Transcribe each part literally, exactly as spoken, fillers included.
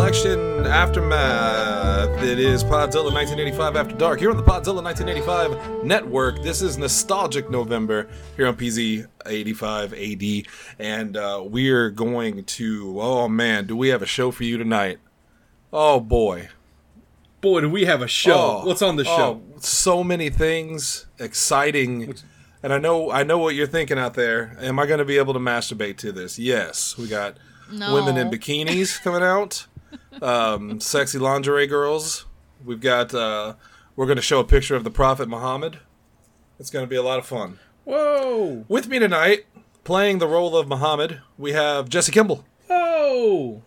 election aftermath. It is Podzilla nineteen eighty-five After Dark here on the Podzilla nineteen eighty-five network. This is Nostalgic November here on P Z eighty-five A D, and uh, we're going to, oh man, do we have a show for you tonight? Oh boy. Boy, do we have a show. Oh, What's on the show? Oh, so many things, exciting. And I know I know what you're thinking out there. Am I going to be able to masturbate to this? Yes. We got no. women in bikinis coming out. Um, sexy lingerie girls. We've got, uh, we're going to show a picture of the Prophet Muhammad. It's going to be a lot of fun. Whoa. With me tonight, playing the role of Muhammad, we have Jesse Kimball. Oh.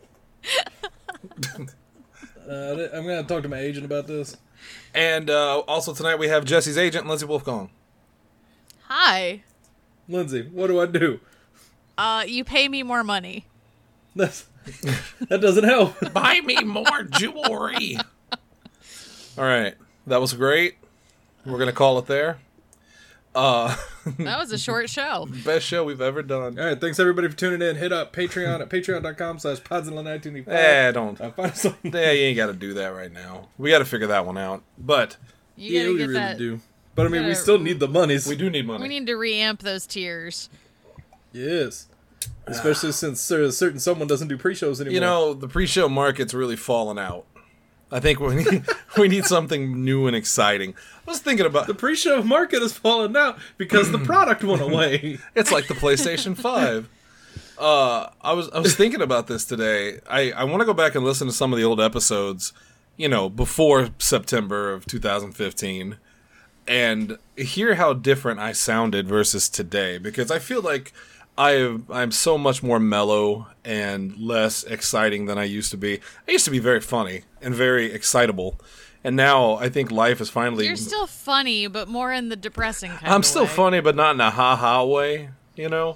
Uh, I'm going to talk to my agent about this. And uh, also tonight we have Jesse's agent, Lindsay Wolfgong. Hi. Lindsay, what do I do? Uh, you pay me more money. That's, that doesn't help. Buy me more jewelry. All right. That was great. We're going to call it there. Uh, that was a short show. Best show we've ever done. All right, thanks everybody for tuning in. Hit up Patreon at patreon.com slash podzilla nineteen eighty-five. Eh, don't. Uh, find us on- yeah, you ain't got to do that right now. We got to figure that one out. But you gotta yeah, we get really that. do. But I mean, gotta, we still need the monies. We do need money. We need to reamp those tiers. Yes. Especially since a certain someone doesn't do pre-shows anymore. You know, the pre-show market's really fallen out. I think we need, we need something new and exciting. I was thinking about... The pre-show market has fallen out because the product went away. It's like the PlayStation five. Uh, I was I was thinking about this today. I, I want to go back and listen to some of the old episodes, you know, before September of two thousand fifteen, and hear how different I sounded versus today. Because I feel like I I'm so much more mellow and less exciting than I used to be. I used to be very funny and very excitable, and now I think life is finally... You're still funny, but more in the depressing kind I'm of still way. funny, but not in a ha-ha way, you know?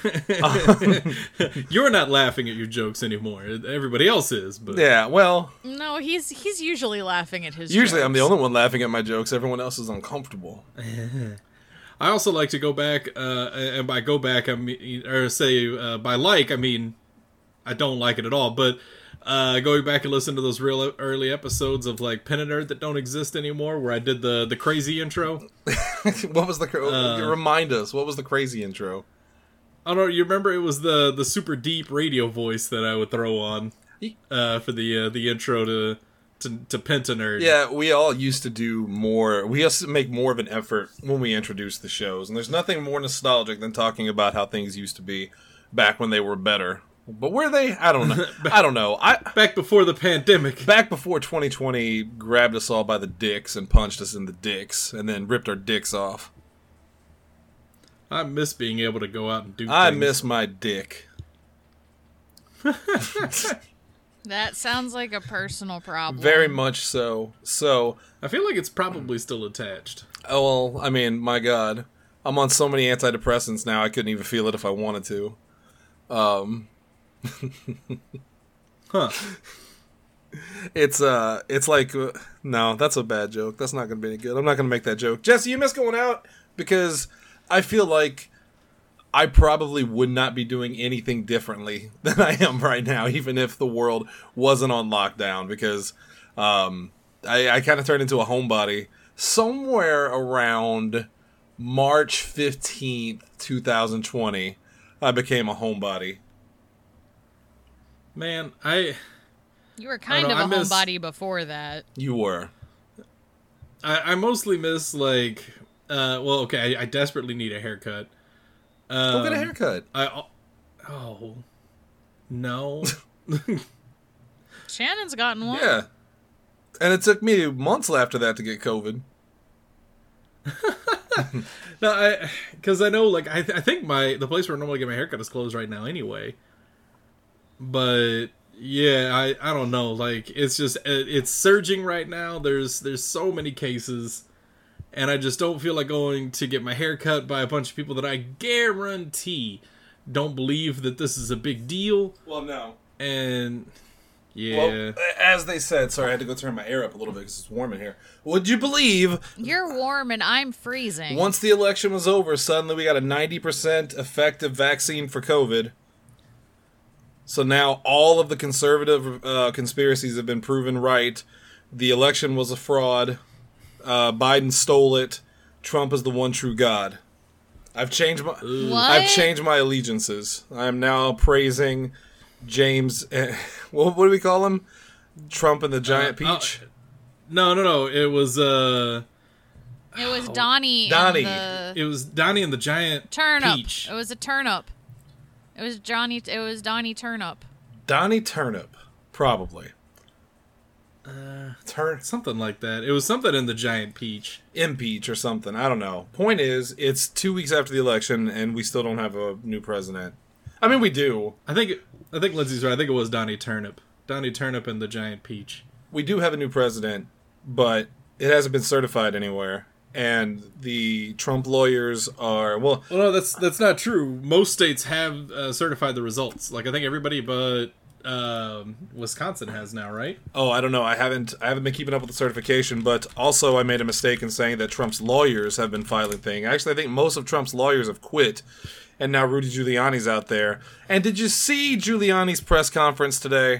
You're not laughing at your jokes anymore. Everybody else is, but... Yeah, well... No, he's he's usually laughing at his Usually jokes. I'm the only one laughing at my jokes. Everyone else is uncomfortable. I also like to go back, uh, and by go back, I mean, or say uh, by like, I mean, I don't like it at all, but uh, going back and listen to those real early episodes of like Pen and Nerd that don't exist anymore, where I did the, the crazy intro. What was the... Uh, remind us, what was the crazy intro? I don't know, you remember it was the, the super deep radio voice that I would throw on uh, for the uh, the intro to... To, to Penta Nerd. Yeah, we all used to do more. We used to make more of an effort when we introduced the shows. And there's nothing more nostalgic than talking about how things used to be back when they were better. But were they? I don't know. I don't know. I Back before the pandemic. Back before twenty twenty grabbed us all by the dicks and punched us in the dicks and then ripped our dicks off. I miss being able to go out and do I things. miss my dick. That sounds like a personal problem. Very much so. So, I feel like it's probably still attached. oh, well, I mean, my God. I'm on so many antidepressants now, I couldn't even feel it if I wanted to. Um, huh. It's, uh, it's like, uh, no, that's a bad joke. That's not going to be any good. I'm not going to make that joke. Jesse, you miss going out? Because I feel like I probably would not be doing anything differently than I am right now, even if the world wasn't on lockdown, because um, I, I kind of turned into a homebody somewhere around March fifteenth, twenty twenty. I became a homebody. Man, I... You were kind know, of a miss, homebody before that. You were. I, I mostly miss, like... Uh, well, okay, I, I desperately need a haircut. Um, Go get a haircut. I, oh, no. Shannon's gotten one. Yeah. And it took me months after that to get COVID. No, I, because I know, like, I, th- I think my, the place where I normally get my haircut is closed right now anyway. But, yeah, I, I don't know, like, it's just, it, it's surging right now. There's, there's so many cases. And I just don't feel like going to get my hair cut by a bunch of people that I guarantee don't believe that this is a big deal. Well, no. And, yeah. Well, as they said, sorry, I had to go turn my air up a little bit because it's warm in here. Would you believe... You're warm and I'm freezing. Once the election was over, suddenly we got a ninety percent effective vaccine for COVID. So now all of the conservative uh, conspiracies have been proven right. The election was a fraud. Uh, Biden stole it. Trump is the one true God. I've changed my What? I've changed my allegiances. I am now praising James. Eh, what, what do we call him? Trump and the giant Uh, peach. uh, no, no, no. It was uh, It was Donnie. Donnie. And the it was Donnie and the giant turnip. peach. It was a turnip. It was Johnny. It was Donnie Turnip. Donnie Turnip, probably. Uh, Turn something like that. It was something in the giant peach. impeach or something. I don't know. Point is, it's two weeks after the election, and we still don't have a new president. I mean, we do. I think I think Lindsay's right. I think it was Donnie Turnip. Donnie Turnip and the giant peach. We do have a new president, but it hasn't been certified anywhere. And the Trump lawyers are well. Well, no, that's that's not true. Most states have uh, certified the results. Like I think everybody but um, Wisconsin has now, right? Oh, I don't know. I haven't. I haven't been keeping up with the certification. But also, I made a mistake in saying that Trump's lawyers have been filing things. Actually, I think most of Trump's lawyers have quit, and now Rudy Giuliani's out there. And did you see Giuliani's press conference today?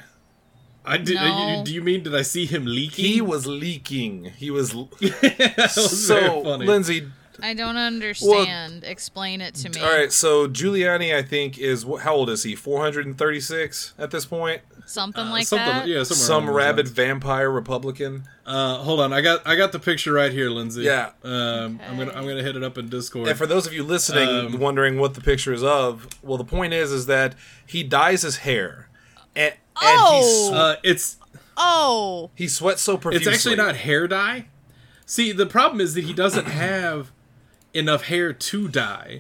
I did. No. You, do you mean did I see him leaking? He was leaking. He was. that was so, very funny. Lindsay. I don't understand. Explain it to me. All right, so Giuliani, I think, is how old is he? four hundred thirty-six at this point. Something Uh, like something, that. Yeah, Some somewhere rabid vampire Republican. Uh, hold on, I got I got the picture right here, Lindsay. Yeah. Um, I'm gonna Okay. I'm gonna hit it up in Discord. And for those of you listening, Um, wondering what the picture is of, well, the point is, is that he dyes his hair, and, and Oh! he, uh, it's Oh, he sweats so profusely. it's actually not hair dye. See, the problem is that he doesn't have enough hair to dye.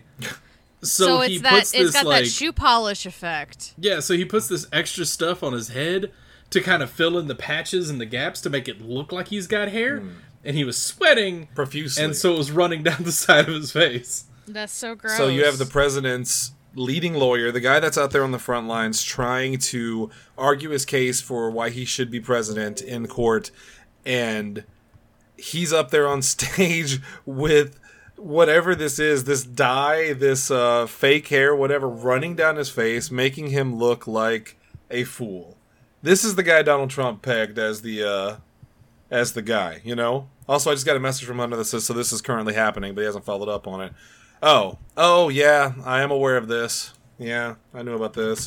So, so, he it's that. puts It's this got like that shoe polish effect. yeah, so he puts this extra stuff on his head to kind of fill in the patches and the gaps to make it look like he's got hair. And he was sweating profusely, and so it was running down the side of his face. That's so gross. So you have the president's leading lawyer, the guy that's out there on the front lines trying to argue his case for why he should be president in court, and he's up there on stage with whatever this is, this dye, this uh, fake hair, whatever, running down his face, making him look like a fool. This is the guy Donald Trump pegged as the uh, as the guy, you know? Also, I just got a message from Hunter that says, so this is currently happening, but he hasn't followed up on it. Oh. Oh, yeah, I am aware of this. Yeah, I knew about this.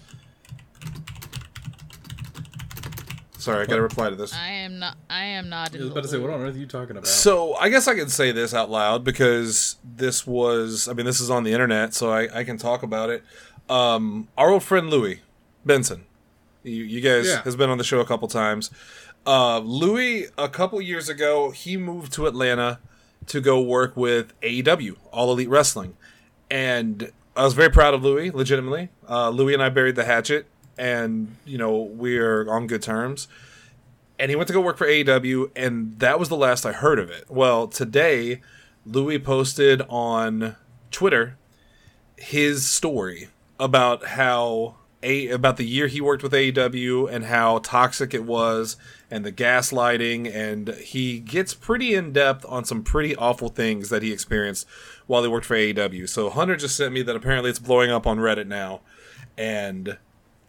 Sorry, I gotta reply to this. I am not. I am not. I In was the about to say, loop. what on earth are you talking about? So, I guess I can say this out loud because this was, I mean, this is on the internet, so I, I can talk about it. Um, our old friend Louis Benson, you, you guys Yeah. has been on the show a couple times. Uh, Louis, a couple years ago, he moved to Atlanta to go work with A E W, All Elite Wrestling. And I was very proud of Louis, legitimately. Uh, Louis and I buried the hatchet, and, you know, we're on good terms. And he went to go work for A E W, and that was the last I heard of it. Well, today, Louis posted on Twitter his story about how a about the year he worked with A E W and how toxic it was, and the gaslighting, and he gets pretty in depth on some pretty awful things that he experienced while he worked for A E W. So Hunter just sent me that apparently it's blowing up on Reddit now, and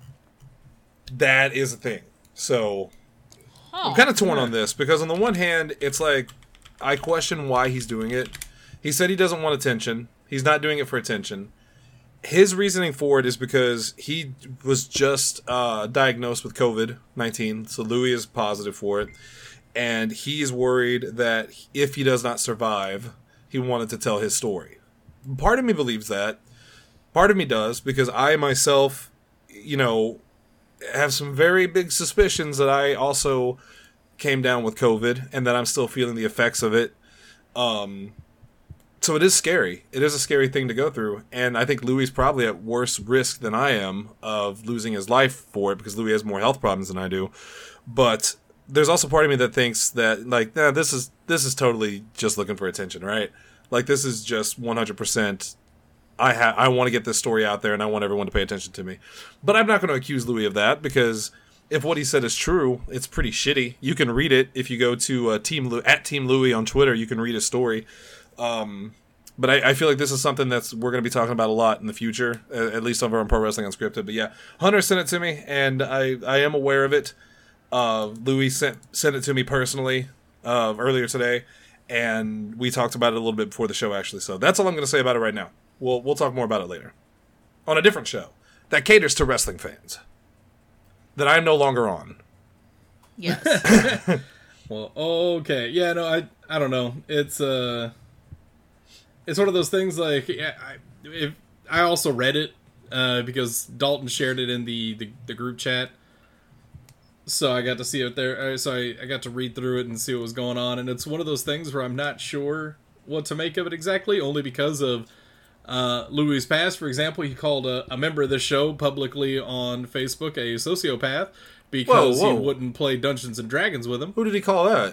that is a thing. So Huh. I'm kind of torn on this because on the one hand, it's like I question why he's doing it. He said he doesn't want attention. He's not doing it for attention. His reasoning for it is because he was just uh, diagnosed with covid nineteen, so Louis is positive for it, and he's worried that if he does not survive, he wanted to tell his story. Part of me believes that. Part of me does, because I myself, you know, have some very big suspicions that I also came down with COVID and that I'm still feeling the effects of it. Um... So it is scary. It is a scary thing to go through. And I think Louis is probably at worse risk than I am of losing his life for it because Louis has more health problems than I do. But there's also part of me that thinks that, like, nah, this is this is totally just looking for attention, right? Like, this is just one hundred percent I ha- I want to get this story out there and I want everyone to pay attention to me. But I'm not going to accuse Louis of that because if what he said is true, it's pretty shitty. You can read it if you go to uh, Team Lu- at Team Louis on Twitter. You can read his story. Um, But I, I feel like this is something that's we're going to be talking about a lot in the future, at, at least over on Pro Wrestling Unscripted. But yeah, Hunter sent it to me, and I, I am aware of it. Uh, Louis sent sent it to me personally uh, earlier today, and we talked about it a little bit before the show, actually. So that's all I'm going to say about it right now. We'll we'll talk more about it later on a different show that caters to wrestling fans that I'm no longer on. Yes. Well, okay, yeah, no, I I don't know. It's uh, it's one of those things like yeah, I if I also read it uh because Dalton shared it in the the, the group chat, so I got to see it there. So I I got to read through it and see what was going on, and it's one of those things where I'm not sure what to make of it exactly, only because of uh Louis' past. For example, he called a, a member of the show publicly on Facebook a sociopath. Because whoa, whoa. he wouldn't play Dungeons and Dragons with him. Who did he call that?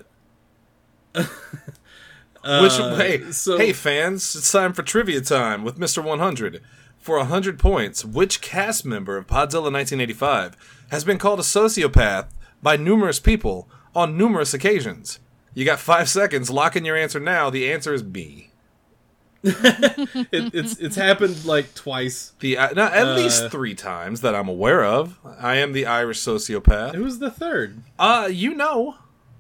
uh, Which hey, so, hey fans, it's time for trivia time with Mister one hundred. For one hundred points, which cast member of Podzilla nineteen eighty-five has been called a sociopath by numerous people on numerous occasions? You got five seconds. Lock in your answer now. The answer is B. it, it's it's happened like twice. The uh, no, at Uh, least three times that I'm aware of. I am the Irish sociopath. Who's the third? Uh, you know.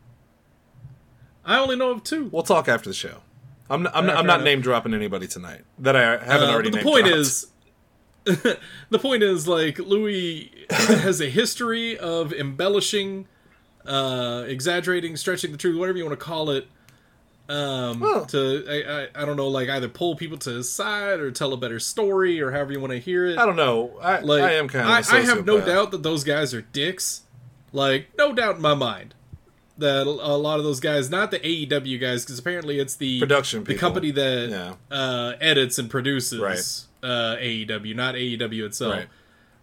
I only know of two. We'll talk after the show. I'm not, I'm, All not, right, I'm not fair name dropping anybody tonight that I haven't Uh, already. but the name point dropped. is, the point is like Louis has a history of embellishing, uh, exaggerating, stretching the truth, whatever you want to call it. Um, Well- to I, I I don't know, like either pull people to his side or tell a better story or however you want to hear it. I don't know. I, Like I am kind of. I, a sociopath. I have no doubt that those guys are dicks. Like no doubt in my mind that a lot of those guys, not the A E W guys, because apparently it's the Production the people. company that Yeah. uh, edits and produces Right. uh, A E W, not A E W itself. Right.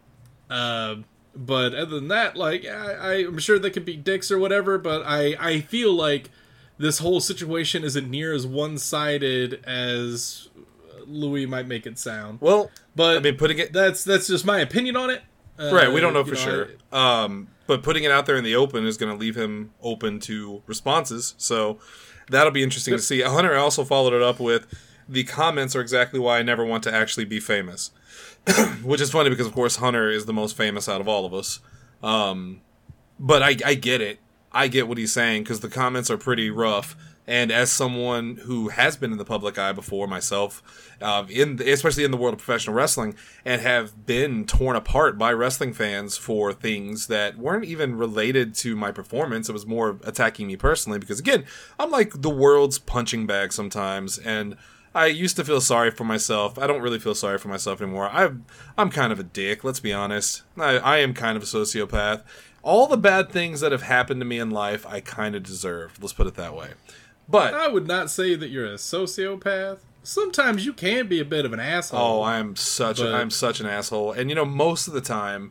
Uh, but other than that, like I, I'm sure they could be dicks or whatever. But I, I feel like this whole situation isn't near as one-sided as Louis might make it sound. Well, But I mean, putting it that's that's just my opinion on it. Uh, right, we don't know you for sure. I- um, but putting it out there in the open is going to leave him open to responses. So that'll be interesting to see. Hunter also followed it up with the comments are exactly why I never want to actually be famous, which is funny because of course Hunter is the most famous out of all of us. Um, but I, I get it. I get what he's saying because the comments are pretty rough. And as someone who has been in the public eye before myself, uh, in the, especially in the world of professional wrestling, and have been torn apart by wrestling fans for things that weren't even related to my performance, it was more attacking me personally. Because again, I'm like the world's punching bag sometimes, and I used to feel sorry for myself. I don't really feel sorry for myself anymore. I, I'm kind of a dick. Let's be honest. I, I am kind of a sociopath. All the bad things that have happened to me in life, I kind of deserve. Let's put it that way. But I would not say that you're a sociopath. Sometimes you can be a bit of an asshole. oh, I'm such But- a, I'm such an asshole. And you know, most of the time,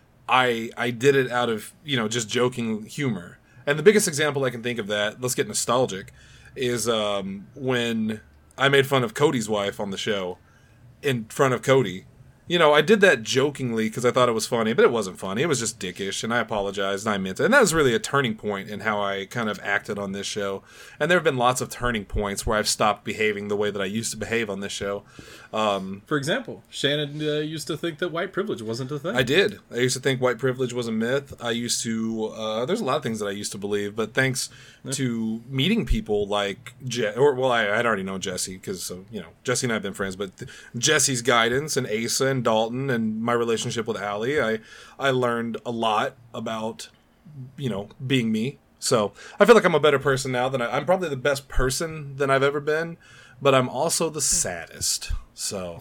I I did it out of you know just joking humor. And the biggest example I can think of that, let's get nostalgic, is um, when I made fun of Cody's wife on the show in front of Cody. You know, I did that jokingly because I thought it was funny, but it wasn't funny. It was just dickish, and I apologized, and I meant it. And that was really a turning point in how I kind of acted on this show. And there have been lots of turning points where I've stopped behaving the way that I used to behave on this show. Um, For example, Shannon uh, used to think that white privilege wasn't a thing. I did. I used to think white privilege was a myth. I used to, uh, there's a lot of things that I used to believe, but thanks to meeting people like, Je- or well, I had already known Jesse, because, so, you know, Jesse and I have been friends, but th- Jesse's guidance and Asa and Dalton and my relationship with Allie, I, I learned a lot about, you know, being me. So I feel like I'm a better person now than I, I'm probably the best person than I've ever been, but I'm also the saddest. So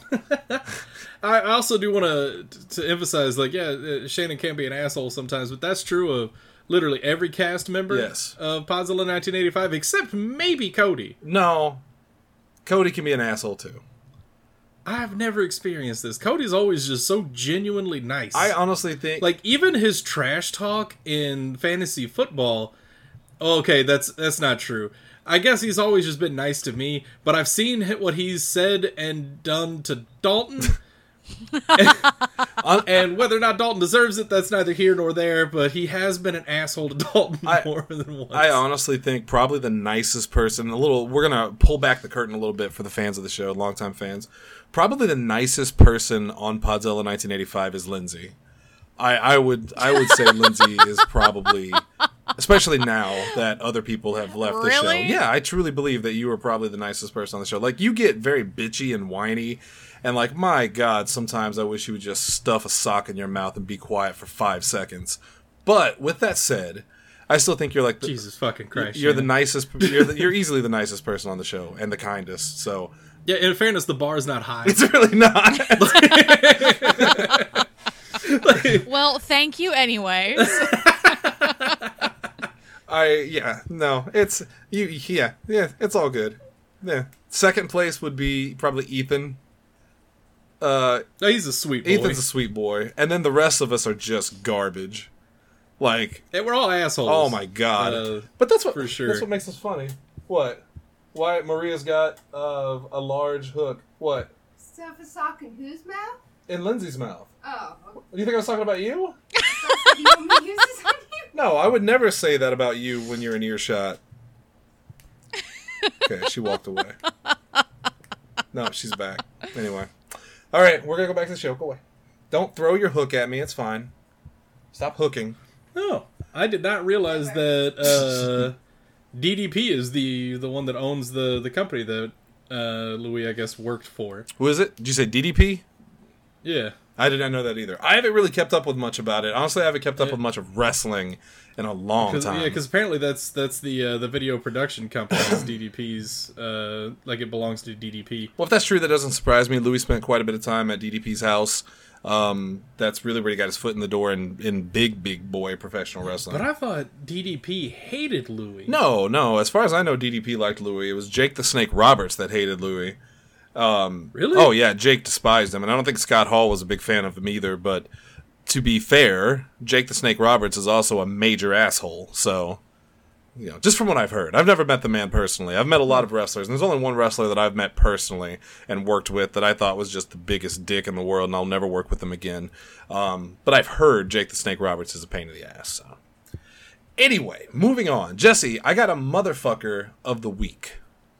I also do want to to emphasize, like, yeah, uh, Shannon can be an asshole sometimes, but that's true of literally every cast member Yes. of Podzilla nineteen eighty-five, except maybe Cody. no, Cody can be an asshole too. I've never experienced this. Cody's always just so genuinely nice. I honestly think like even his trash talk in fantasy football. Okay, that's that's not true. I guess he's always just been nice to me, but I've seen what he's said and done to Dalton, And whether or not Dalton deserves it, that's neither here nor there, but he has been an asshole to Dalton I, more than once. I honestly think probably the nicest person, a little, we're going to pull back the curtain a little bit for the fans of the show, longtime fans. Probably the nicest person on Podzilla nineteen eighty-five is Lindsay. I, I would I would say Lindsay is probably, especially now that other people have left the show. Really? Yeah, I truly believe that you are probably the nicest person on the show. Like, you get very bitchy and whiny, and like, my God, sometimes I wish you would just stuff a sock in your mouth and be quiet for five seconds. But with that said, I still think you're like the, Jesus fucking Christ. You're yeah. the nicest. You're the, you're easily the nicest person on the show and the kindest. So Yeah, in fairness, the bar is not high. it's really not. Well, thank you anyways. I yeah no it's you yeah yeah it's all good. Yeah, second place would be probably Ethan. Uh, No, he's a sweet boy. Ethan's a sweet boy, and then the rest of us are just garbage. Like, Hey, we're all assholes. oh my God! Uh, but that's what for sure. that's what makes us funny. What? Why Maria's got uh, a large hook? What? Stuff a sock in whose mouth? In Lindsay's mouth. Oh. Do you think I was talking about you? Do you want me to use this on you? No, I would never say that about you when you're in earshot. Okay, she walked away. No, she's back. Anyway. All right, we're going to go back to the show. Go away. Don't throw your hook at me. It's fine. Stop hooking. No, I did not realize that uh, D D P is the the one that owns the, the company that uh, Louis, I guess, worked for. Who is it? Did you say D D P? Yeah. I did not know that either. I haven't really kept up with much about it. Honestly, I haven't kept up with much of wrestling in a long Cause, time. Yeah, because apparently that's that's the uh, the video production company is D D P's, uh, like it belongs to D D P. Well, if that's true, that doesn't surprise me. Louis spent quite a bit of time at D D P's house. Um, that's really where he got his foot in the door in, in big, big boy professional wrestling. But I thought D D P hated Louis. No, no. As far as I know, D D P liked Louis. It was Jake the Snake Roberts that hated Louis. Um, Really? Oh, yeah. Jake despised him. And I don't think Scott Hall was a big fan of him either. But to be fair, Jake the Snake Roberts is also a major asshole. So, you know, just from what I've heard. I've never met the man personally. I've met a lot of wrestlers. And there's only one wrestler that I've met personally and worked with that I thought was just the biggest dick in the world. And I'll never work with him again. Um, but I've heard Jake the Snake Roberts is a pain in the ass. So. Anyway, moving on. Jesse, I got a motherfucker of the week.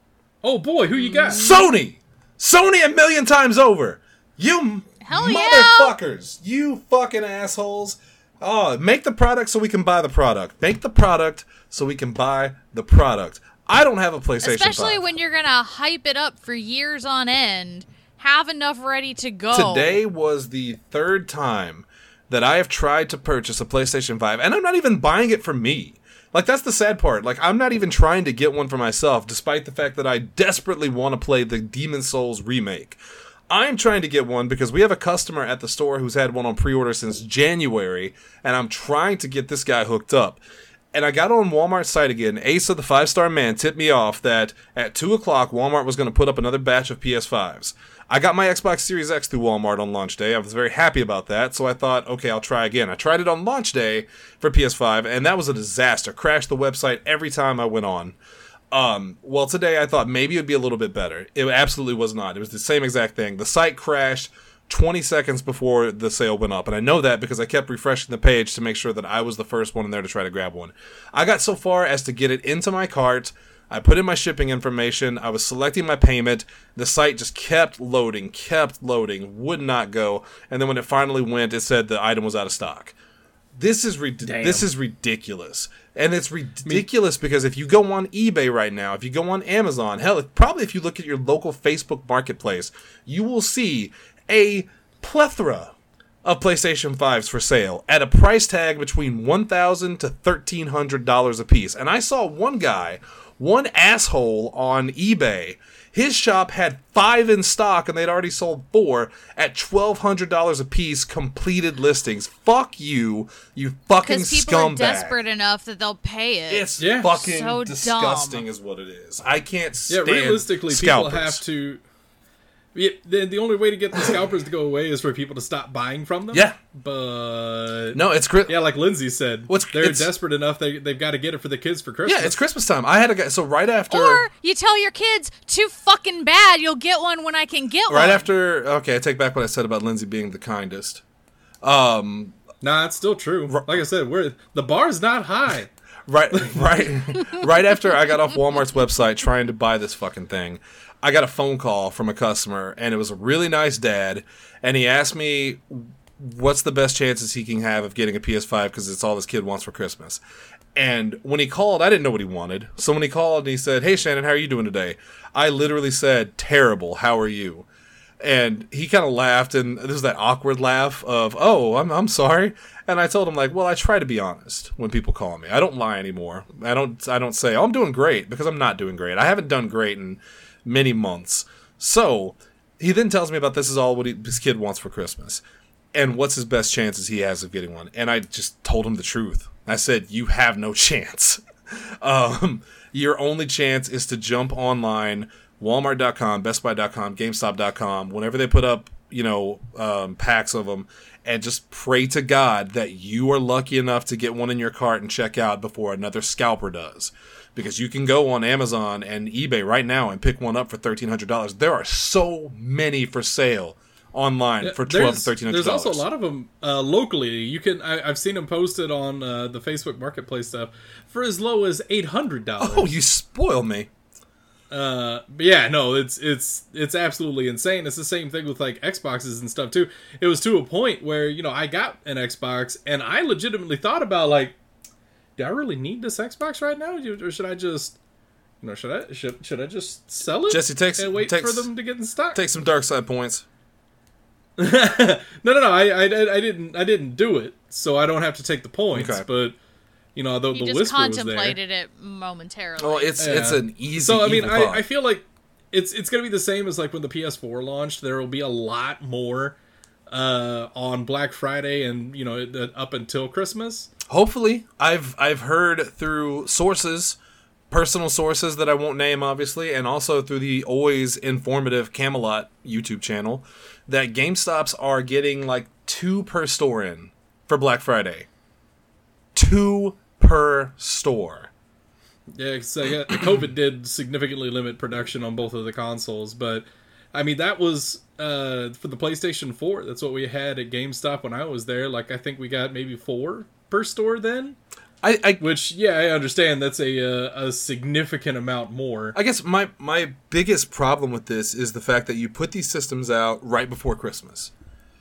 Oh boy, who you got? Sony! Sony a million times over! You Hell yeah! motherfuckers! You fucking assholes! Oh, make the product so we can buy the product. Make the product so we can buy the product. I don't have a PlayStation Especially five. when you're gonna hype it up for years on end. Have enough ready to go. Today was the third time that I have tried to purchase a PlayStation five, and I'm not even buying it for me. Like, that's the sad part. Like, I'm not even trying to get one for myself, despite the fact that I desperately want to play the Demon's Souls remake. I'm trying to get one because we have a customer at the store who's had one on pre-order since January, and I'm trying to get this guy hooked up. And I got on Walmart's site again. Ace of the Five Star Man tipped me off that at two o'clock, Walmart was going to put up another batch of P S fives. I got my Xbox Series X through Walmart on launch day. I was very happy about that, so I thought, okay, I'll try again. I tried it on launch day for P S five, and that was a disaster. Crashed the website every time I went on. Um, well, today I thought maybe it would be a little bit better. It absolutely was not. It was the same exact thing. The site crashed twenty seconds before the sale went up, and I know that because I kept refreshing the page to make sure that I was the first one in there to try to grab one. I got so far as to get it into my cart. I put in my shipping information. I was selecting my payment. The site just kept loading, kept loading, would not go. And then when it finally went, it said the item was out of stock. This is rid- this is ridiculous. And it's ridiculous because if you go on eBay right now, if you go on Amazon, hell, if, probably if you look at your local Facebook marketplace, you will see a plethora of PlayStation fives for sale at a price tag between one thousand dollars to thirteen hundred dollars a piece. And I saw one guy, one asshole on eBay, his shop had five in stock and they'd already sold four at twelve hundred dollars a piece, completed listings. Fuck you, you fucking Because people scumbag. are desperate enough that they'll pay it. It's Yeah. fucking So disgusting dumb. is what it is. I can't Yeah, stand realistically, scalpers. people have to. Yeah, the, the only way to get the scalpers to go away is for people to stop buying from them. Yeah. But No, it's Chris. yeah, like Lindsay said, What's- they're it's- desperate enough they they've got to get it for the kids for Christmas. Yeah, it's Christmas time. I had a guy. So right after, Or you tell your kids, too fucking bad, you'll get one when I can get one. right after. Okay, I take back what I said about Lindsay being the kindest. Um, Nah, it's still true. Like I said, we're the bar's not high. right, right, right after I got off Walmart's website trying to buy this fucking thing, I got a phone call from a customer, and it was a really nice dad, and he asked me what's the best chances he can have of getting a P S five because it's all his kid wants for Christmas. And when he called, I didn't know what he wanted. So when he called and he said, "Hey Shannon, how are you doing today?" I literally said, "Terrible. How are you?" And he kind of laughed, and there's that awkward laugh of, "Oh, I'm I'm sorry." And I told him, like, "Well, I try to be honest when people call me. I don't lie anymore. I don't I don't say, oh, I'm doing great, because I'm not doing great. I haven't done great in many months." So he then tells me about this is all what he, his kid wants for Christmas, and what's his best chances he has of getting one. And I just told him the truth. I said, "You have no chance. um, your only chance is to jump online." Walmart dot com, Best Buy dot com, GameStop dot com, whenever they put up, you know, um, packs of them, and just pray to God that you are lucky enough to get one in your cart and check out before another scalper does. Because you can go on Amazon and eBay right now and pick one up for thirteen hundred dollars. There are so many for sale online Yeah, for twelve to there's, thirteen hundred dollars. there's also a lot of them uh, locally. You can I, I've seen them posted on uh, the Facebook Marketplace stuff for as low as eight hundred dollars. Oh, you spoil me. Uh, but yeah, no, it's it's it's absolutely insane. It's the same thing with like Xboxes and stuff too. It was to a point where you know I got an Xbox and I legitimately thought about like, do I really need this Xbox right now, or should I just, you know, should I should should I just sell it? Jesse, takes and wait takes, for them to get in stock. Take some dark side points. no, no, no. I, I I didn't I didn't do it, so I don't have to take the points. Okay. But you know, the, You the just whisper was there. contemplated it momentarily. Oh, it's Yeah. it's an easy. So I mean, evil I, thought. I feel like it's it's gonna be the same as like when the P S four launched. There will be a lot more uh, on Black Friday and you know it- up until Christmas. Hopefully, I've I've heard through sources, personal sources that I won't name, obviously, and also through the always informative Camelot YouTube channel, that GameStops are getting like two per store in for Black Friday. Two per store. Yeah, 'cause, uh, COVID did significantly limit production on both of the consoles, but I mean that was uh, for the PlayStation four. That's what we had at GameStop when I was there. Like I think we got maybe four per store then. I, I Which, yeah, I understand that's a uh, a significant amount more. I guess my my biggest problem with this is the fact that you put these systems out right before Christmas,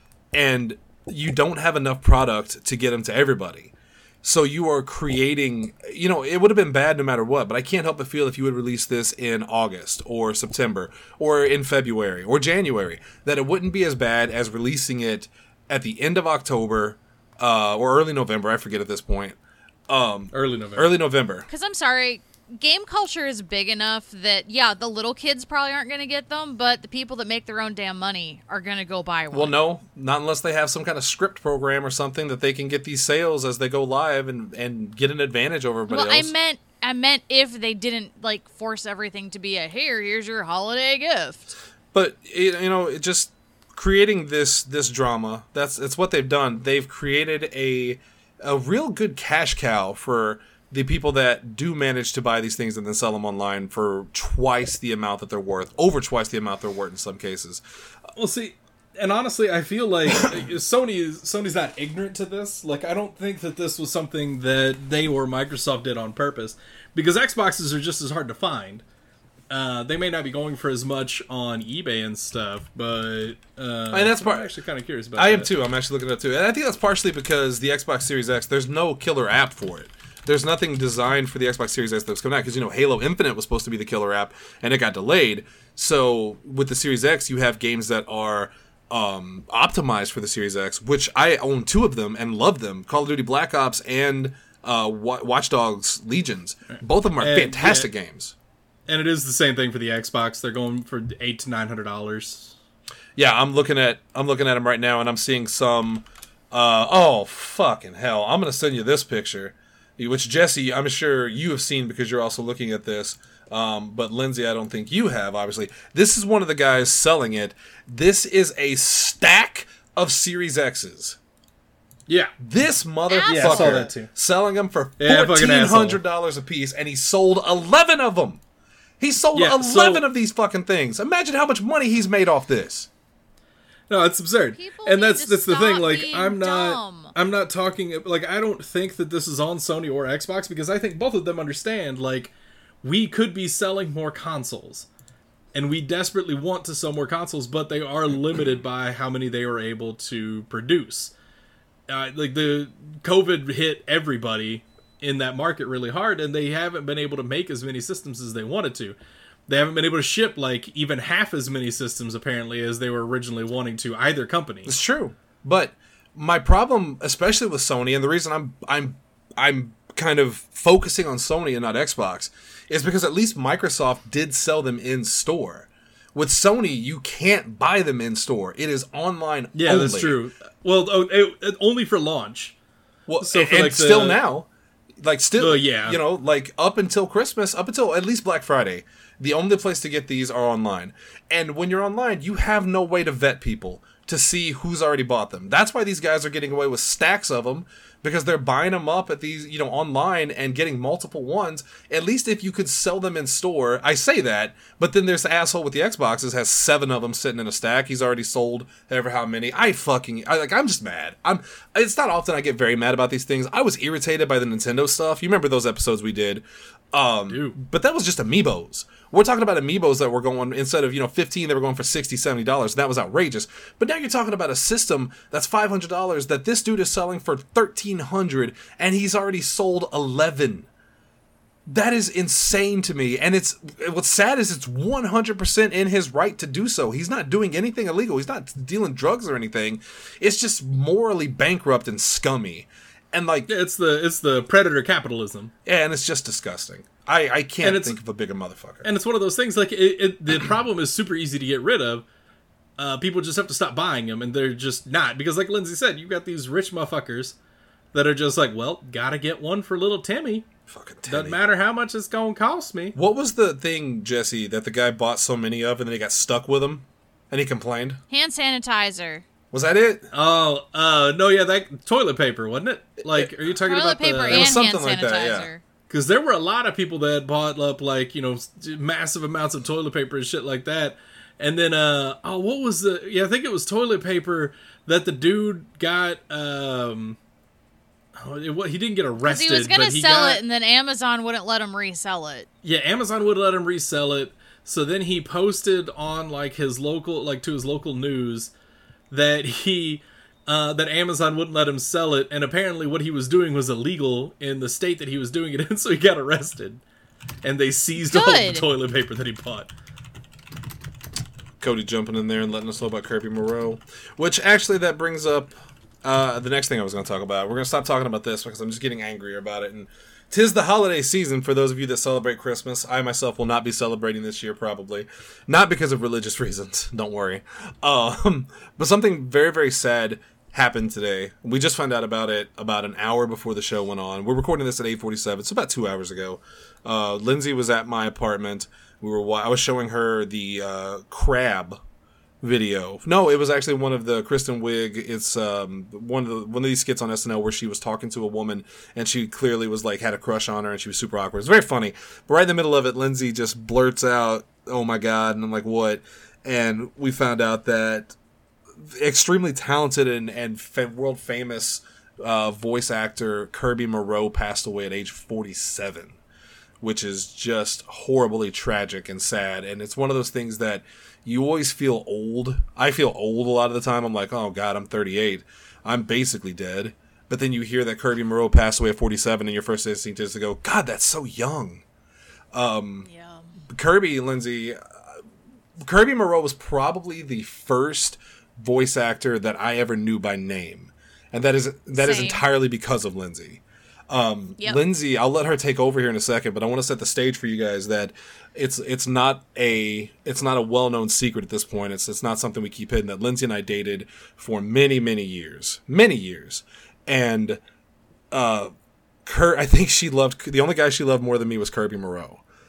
and you don't have enough product to get them to everybody. So you are creating, you know, it would have been bad no matter what, but I can't help but feel if you would release this in August or September or in February or January, that it wouldn't be as bad as releasing it at the end of October uh, or early November. I forget at this point. Um, Early November. early November. Because I'm sorry, game culture is big enough that, yeah, the little kids probably aren't going to get them, but the people that make their own damn money are going to go buy one. Well, no, not unless they have some kind of script program or something that they can get these sales as they go live and, and get an advantage over everybody Well, else. I meant I meant if they didn't like force everything to be a here, here's your holiday gift. But it, you know, it just creating this this drama. That's it's what they've done. They've created a a real good cash cow for the people that do manage to buy these things and then sell them online for twice the amount that they're worth, over twice the amount they're worth in some cases. Well, see, and honestly, I feel like Sony is Sony's not ignorant to this. Like, I don't think that this was something that they or Microsoft did on purpose, because Xboxes are just as hard to find. Uh, they may not be going for as much on eBay and stuff, but uh, And that's part- I'm actually kind of curious about. I am that. too. I'm actually looking at it too. And I think that's partially because the Xbox Series X, there's no killer app for it. There's nothing designed for the Xbox Series X that was coming out, because, you know, Halo Infinite was supposed to be the killer app, and it got delayed. So with the Series X, you have games that are um, optimized for the Series X, which I own two of them and love them. Call of Duty Black Ops and uh, Watch Dogs Legions. Both of them are And, fantastic yeah. games. And it is the same thing for the Xbox. They're going for eight to nine hundred dollars. Yeah, I'm looking at I'm looking at them right now, and I'm seeing some. Uh, oh fucking hell! I'm gonna send you this picture, which Jesse, I'm sure you have seen because you're also looking at this. Um, but Lindsay, I don't think you have, obviously. This is one of the guys selling it. This is a stack of Series X's. Yeah. This motherfucker Yeah, I saw that too. selling them for Yeah, fucking fourteen hundred dollars a piece, and he sold eleven of them. He sold Yeah, eleven so- of these fucking things. Imagine how much money he's made off this. No, it's absurd. People And need that's to that's the thing. stop Like, being I'm not dumb. I'm not talking like I don't think that this is on Sony or Xbox because I think both of them understand like we could be selling more consoles. And we desperately want to sell more consoles, but they are limited by how many they are able to produce. Uh, like the COVID hit everybody in that market really hard, and they haven't been able to make as many systems as they wanted to. They haven't been able to ship like even half as many systems apparently as they were originally wanting to, either company. It's true. But my problem, especially with Sony, and the reason I'm I'm I'm kind of focusing on Sony and not Xbox, is because at least Microsoft did sell them in store. With Sony, you can't buy them in store. It is online Yeah, only. that's true. Well, oh, it, it, only for launch. Well, So and, for, and like, the- still now, like still, Uh, yeah. you know, like up until Christmas, up until at least Black Friday, the only place to get these are online. And when you're online, you have no way to vet people to see who's already bought them. That's why these guys are getting away with stacks of them, because they're buying them up at these, you know, online and getting multiple ones. At least if you could sell them in store, I say that, but then there's the asshole with the Xboxes has seven of them sitting in a stack. He's already sold ever how many. I fucking, I, like, I'm just mad. I'm, it's not often I get very mad about these things. I was irritated by the Nintendo stuff. You remember those episodes we did? Um, Dude. but that was just amiibos. We're talking about amiibos that were going, instead of, you know, fifteen, they were going for sixty dollars, seventy dollars. That was outrageous. But now you're talking about a system that's five hundred dollars that this dude is selling for thirteen hundred dollars, and he's already sold eleven. That is insane to me. And it's, what's sad is it's one hundred percent in his right to do so. He's not doing anything illegal. He's not dealing drugs or anything. It's just morally bankrupt and scummy. And like, It's the it's the predator capitalism. and it's just disgusting. I, I And can't it's- think of a bigger motherfucker. And it's one of those things like it, it the problem is super easy to get rid of. Uh, people just have to stop buying them, and they're just not because, like Lindsay said, you've got these rich motherfuckers that are just like, well, gotta get one for little Timmy. Fucking Doesn't Teddy. matter how much it's gonna cost me. What was the thing, Jesse, that the guy bought so many of and then he got stuck with them and he complained? Hand sanitizer. Was that it? Oh, uh, no, yeah, that toilet paper, wasn't it? Like, are you talking Toilet about paper the? and was hand something like that, yeah. sanitizer. Because there were a lot of people that bought up like you know massive amounts of toilet paper and shit like that. And then, uh, oh, what was the? Yeah, I think it was toilet paper that the dude got. Um, oh, it, wa- he didn't get 'Cause arrested, he was gonna but he sell got, it, and then Amazon wouldn't let him resell it. Yeah, Amazon would let him resell it. So then he posted on like his local, like to his local news, that he. Uh, that Amazon wouldn't let him sell it, and apparently what he was doing was illegal in the state that he was doing it in, so he got arrested. And they seized all of the Good. toilet paper that he bought. Cody jumping in there and letting us know about Kirby Moreau. Which actually that brings up uh, the next thing I was going to talk about. We're going to stop talking about this because I'm just getting angrier about it. And 'tis the holiday season for those of you that celebrate Christmas. I myself will not be celebrating this year probably. Not because of religious reasons. Don't worry. Um, but something very, very sad happened today. We just found out about it about an hour before the show went on. We're recording this at eight forty-seven, so about two hours ago. Uh, Lindsay was at my apartment. We were. wa- I was showing her the uh, crab video. No, it was actually one of the Kristen Wiig. It's um, one of the one of these skits on S N L where she was talking to a woman and she clearly was like had a crush on her and she was super awkward. It's very funny. But right in the middle of it, Lindsay just blurts out, "Oh my god!" And I'm like, "What?" And we found out that extremely talented and, and fa- world famous uh, voice actor Kirby Moreau passed away at age forty-seven, which is just horribly tragic and sad. And it's one of those things that you always feel old. I feel old a lot of the time. I'm like, oh God, I'm thirty-eight. I'm basically dead. But then you hear that Kirby Moreau passed away at forty-seven and your first instinct is to go, God, that's so young. Yeah. Kirby, Lindsay, uh, Kirby Moreau was probably the first voice actor that I ever knew by name, and that is that is Same. entirely because of Lindsay. Um, Yep. Lindsay, I'll let her take over here in a second, but I want to set the stage for you guys that it's it's not a it's not a well known secret at this point. It's it's not something we keep hidden. That Lindsay and I dated for many many years, many years, and uh, Kurt. I think she loved the only guy she loved more than me was Kirby Moreau.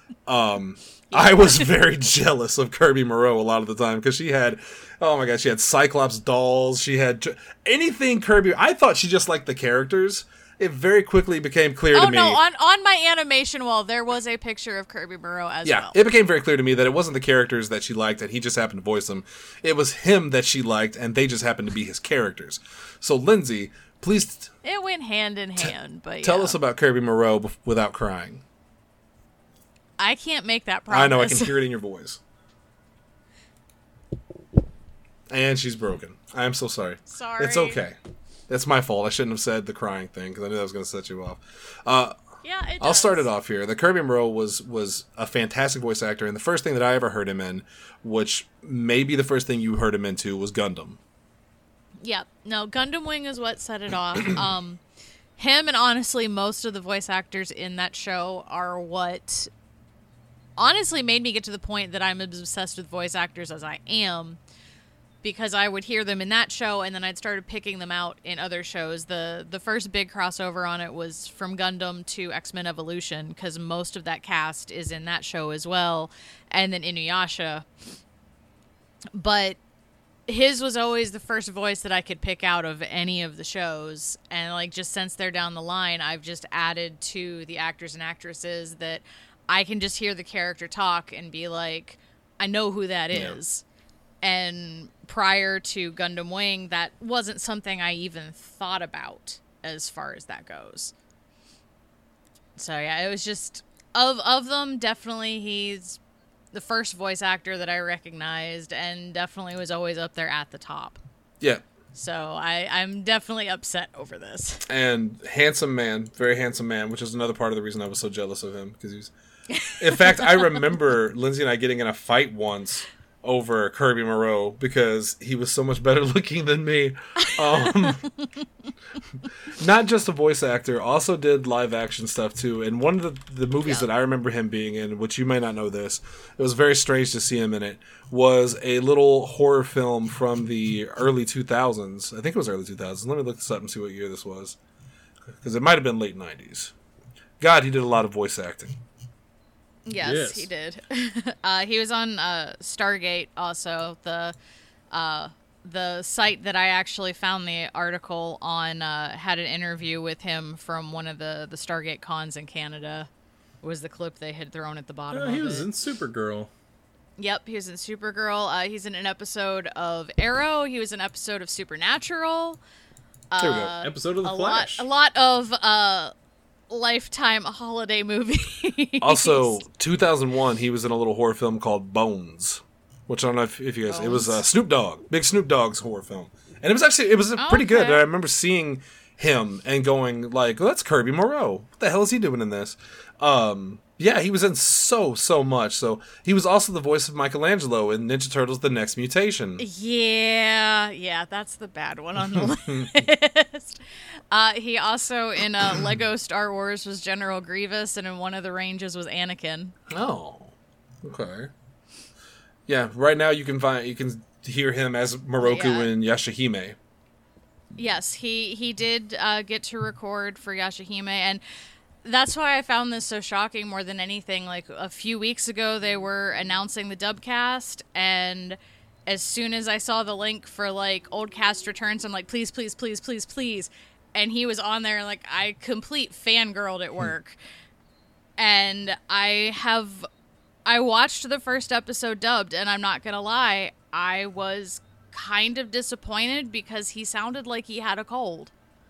Um, I was very jealous of Kirby Moreau a lot of the time because she had, oh my god, she had Cyclops dolls. She had anything Kirby. I thought she just liked the characters. It very quickly became clear oh to me. no! On on my animation wall, there was a picture of Kirby Moreau as yeah, well. it became very clear to me that it wasn't the characters that she liked and he just happened to voice them. It was him that she liked and they just happened to be his characters. So Lindsay, please t- It went hand in hand, but tell yeah. us about Kirby Moreau bef- without crying. I can't make that promise. I know, I can hear it in your voice. And she's broken. I am so sorry. Sorry. It's okay. That's my fault. I shouldn't have said the crying thing because I knew that was going to set you off. Uh, Yeah, it I'll does. start it off here. The Kirby Moreau was was a fantastic voice actor, and the first thing that I ever heard him in, which may be the first thing you heard him into, was Gundam. Yeah, no, Gundam Wing is what set it off. um, him and honestly most of the voice actors in that show are what honestly made me get to the point that I'm as obsessed with voice actors as I am, because I would hear them in that show and then I'd started picking them out in other shows. The the first big crossover on it was from Gundam to X-Men Evolution, because most of that cast is in that show as well, and then Inuyasha. But his was always the first voice that I could pick out of any of the shows, and like just since they're down the line, I've just added to the actors and actresses that I can just hear the character talk and be like, I know who that is. Yeah. And prior to Gundam Wing, that wasn't something I even thought about as far as that goes. So yeah, it was just of of them, definitely he's the first voice actor that I recognized, and definitely was always up there at the top. Yeah. So I, I'm definitely upset over this. And handsome man, very handsome man, which is another part of the reason I was so jealous of him, because he was. In fact, I remember Lindsay and I getting in a fight once over Kirby Moreau because he was so much better looking than me. Um, not just a voice actor, also did live action stuff too. And one of the, the movies yeah. that I remember him being in, which you may not know this, it was very strange to see him in it, was a little horror film from the early two thousands. I think it was early two thousands. Let me look this up and see what year this was, because it might have been late nineties. God, he did a lot of voice acting. Yes, yes, he did. uh, he was on uh, Stargate also, the uh, the site that I actually found the article on uh, had an interview with him from one of the, the Stargate cons in Canada. Was the clip they had thrown at the bottom uh, of it. He was in Supergirl. Yep, he was in Supergirl. Uh, he's in an episode of Arrow. He was in an episode of Supernatural. Uh, there we go. Episode of The a Flash. Lot, a lot of... Uh, Lifetime holiday movie. Also, two thousand one, he was in a little horror film called Bones, which I don't know if, if you guys. Bones? It was uh, Snoop Dogg, big Snoop Dogg's horror film, and it was actually it was oh, pretty okay. good. I remember seeing him and going like, well, "That's Kirby Moreau. What the hell is he doing in this?" Um, yeah, he was in so so much. So he was also the voice of Michelangelo in Ninja Turtles: The Next Mutation. Yeah, yeah, that's the bad one on the list. Uh, he also in uh, Lego Star Wars was General Grievous, and in one of the ranges was Anakin. Oh, okay. Yeah, right now you can find you can hear him as Moroku yeah. in Yashahime. Yes, he he did uh, get to record for Yashahime, and that's why I found this so shocking more than anything. Like a few weeks ago, they were announcing the dub cast, and as soon as I saw the link for like old cast returns, I'm like, please, please, please, please, please. And he was on there, and like I complete fangirled at work. And I have, I watched the first episode dubbed, and I'm not gonna lie, I was kind of disappointed because he sounded like he had a cold.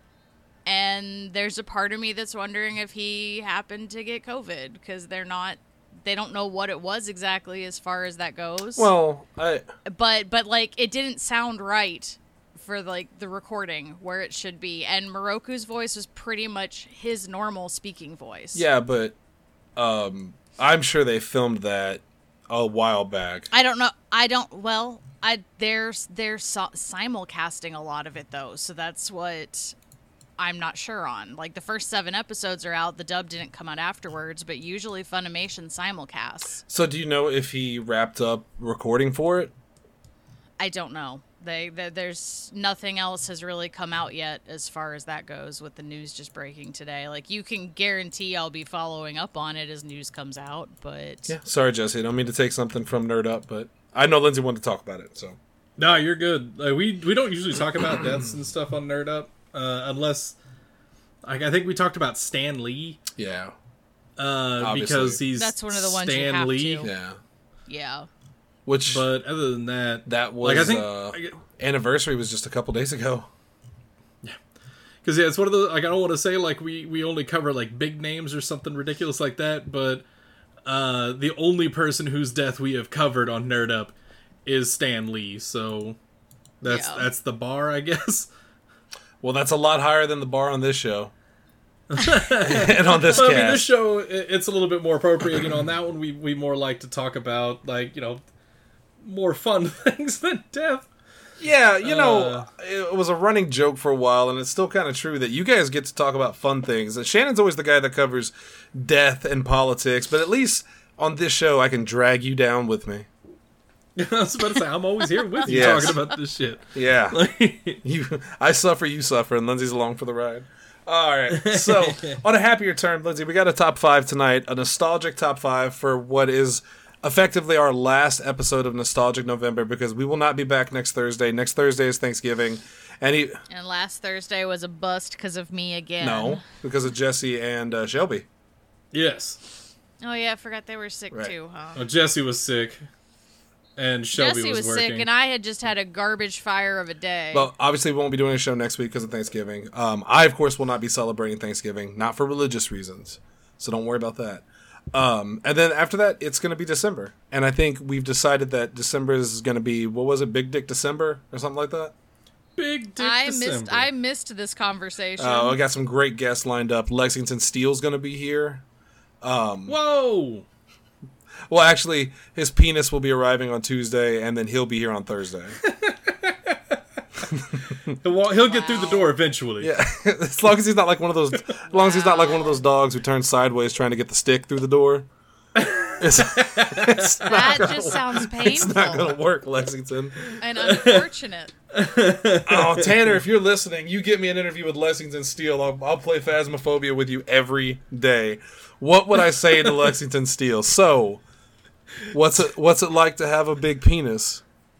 And there's a part of me that's wondering if he happened to get COVID, because they're not, they don't know what it was exactly as far as that goes. Well, I... But, but like, it didn't sound right for like the recording where it should be, and Moroku's voice was pretty much his normal speaking voice. Yeah, but um, I'm sure they filmed that a while back. I don't know. I don't. Well, I there's they're so, simulcasting a lot of it though, so that's what I'm not sure on. Like the first seven episodes are out. The dub didn't come out afterwards, but usually Funimation simulcasts. So do you know if he wrapped up recording for it? I don't know. They, they there's nothing else has really come out yet as far as that goes, with the news just breaking today. Like, you can guarantee I'll be following up on it as news comes out, but Yeah, sorry, Jesse. I don't mean to take something from Nerd Up, but I know Lindsay wanted to talk about it, so. No, you're good. Like, we we don't usually talk about deaths and stuff on Nerd Up, uh, unless like I think we talked about Stan Lee. Yeah. Uh, Obviously. because he's That's one of the ones you Stan have Lee. to. Yeah. yeah. Which, But other than that, that was, like I think, uh, anniversary was just a couple days ago. because yeah, it's one of the like I don't want to say like we we only cover like big names or something ridiculous like that, but uh, the only person whose death we have covered on Nerd Up is Stan Lee. So that's Yeah. that's the bar, I guess. Well, that's a lot higher than the bar on this show. And on this Well, cast. I mean, this show i- it's a little bit more appropriate. You know, on that one we we more like to talk about like you know more fun things than death. Yeah, you know, Uh, it was a running joke for a while, and it's still kind of true that you guys get to talk about fun things. And Shannon's always the guy that covers death and politics, but at least on this show, I can drag you down with me. I was about to say I'm always here with you Yes. talking about this shit. Yeah, Like, you, I suffer, you suffer, and Lindsay's along for the ride. All right, so on a happier term, Lindsay, we got a top five tonight, a nostalgic top five for what is effectively our last episode of Nostalgic November, because we will not be back next Thursday. Next Thursday is Thanksgiving. And he, And last Thursday was a bust because of me again. no, because of Jesse and uh, Shelby. yes, Oh yeah, I forgot they were sick Right. too, huh? well, Jesse was sick, and Shelby Jesse was, was, working. sick, and I had just had a garbage fire of a day. Well, obviously, we won't be doing a show next week because of Thanksgiving. Um, I, of course, will not be celebrating Thanksgiving, not for religious reasons. So don't worry about that. Um, and then after that, it's going to be December. And I think we've decided that December is going to be, what was it, Big Dick December or something like that? Big Dick I December. missed I missed this conversation. Oh, I got some great guests lined up. Lexington Steele's going to be here. Whoa! Well, actually, his penis will be arriving on Tuesday, and then he'll be here on Thursday. He'll, he'll get through the door eventually. Yeah, as long as he's not like one of those, as long as he's not like one of those dogs who turns sideways trying to get the stick through the door. It's, it's not that gonna just work. sounds It's not painful gonna work, Lexington. and unfortunate. Oh, Tanner, if you're listening, you get me an interview with Lexington Steele. I'll, I'll play Phasmophobia with you every day. What would I say to Lexington Steele? So, what's it what's it like to have a big penis?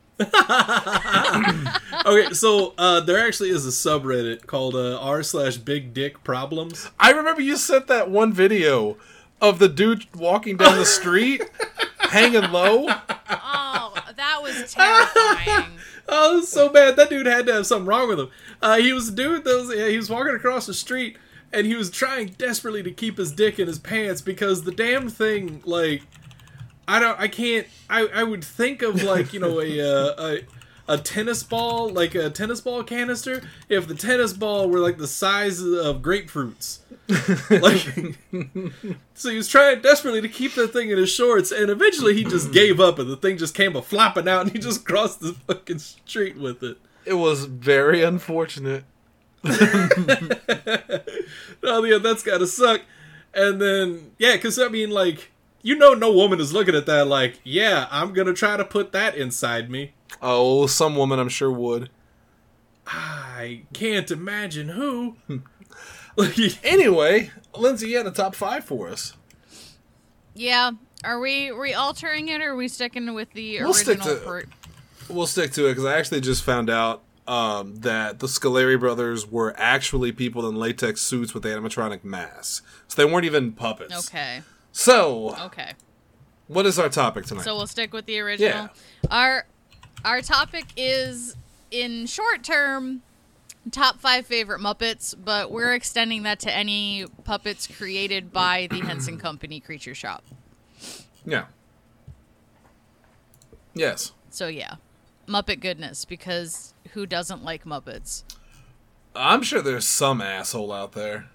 Okay, so uh, there actually is a subreddit called uh, r slash Big Dick Problems. I remember you sent that one video of the dude walking down the street, hanging low. Oh, that was terrifying. Oh, it was so bad. That dude had to have something wrong with him. Uh, he was a dude that was, yeah, he was walking across the street, and he was trying desperately to keep his dick in his pants because the damn thing, like, I don't, I can't, I, I would think of, like, you know, a, uh, a, a tennis ball, like a tennis ball canister, if the tennis ball were, like, the size of grapefruits. Like, so he was trying desperately to keep that thing in his shorts, and eventually he just gave up, and the thing just came a flopping out, and he just crossed the fucking street with it. It was very unfortunate. Oh, yeah, that's gotta suck. And then, yeah, because, I mean, like, you know no woman is looking at that like, yeah, I'm gonna try to put that inside me. Oh, some woman I'm sure would. I can't imagine who. Like, Anyway, Lindsay, you had a top five for us. Yeah. Are we re altering it, or are we sticking with the We'll stick original? to- per- We'll stick to it because I actually just found out um, that the Scoleri brothers were actually people in latex suits with animatronic masks. So they weren't even puppets. okay. So, Okay. what is our topic tonight? So we'll stick with the original. Yeah. Our our topic is, in short term, top five favorite Muppets, but we're extending that to any puppets created by the Henson Company Creature Shop. yeah. Yes. So yeah, Muppet goodness, because who doesn't like Muppets? I'm sure there's some asshole out there.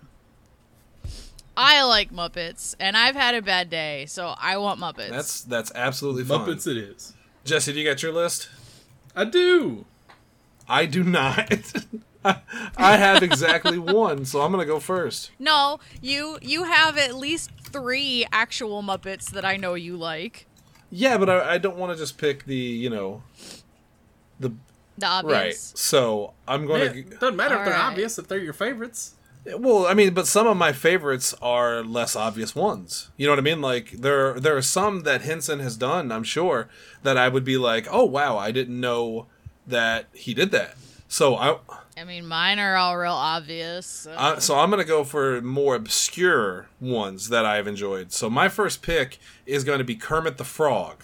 I like Muppets, and I've had a bad day, so I want Muppets. That's that's absolutely fine. Muppets it is. Jesse, do you got your list? I do. I do not. I have exactly one, so I'm going to go first. No, you you have at least three actual Muppets that I know you like. Yeah, but I, I don't want to just pick the, you know, The The right. obvious. So I'm going Yeah, to. doesn't matter if they're Alright. obvious, if they're your favorites. Well, I mean, but some of my favorites are less obvious ones. You know what I mean? Like there, there are some that Henson has done. I'm sure that I would be like, oh wow, I didn't know that he did that. So I, I mean, mine are all real obvious. So. I so I'm gonna go for more obscure ones that I've enjoyed. So my first pick is going to be Kermit the Frog.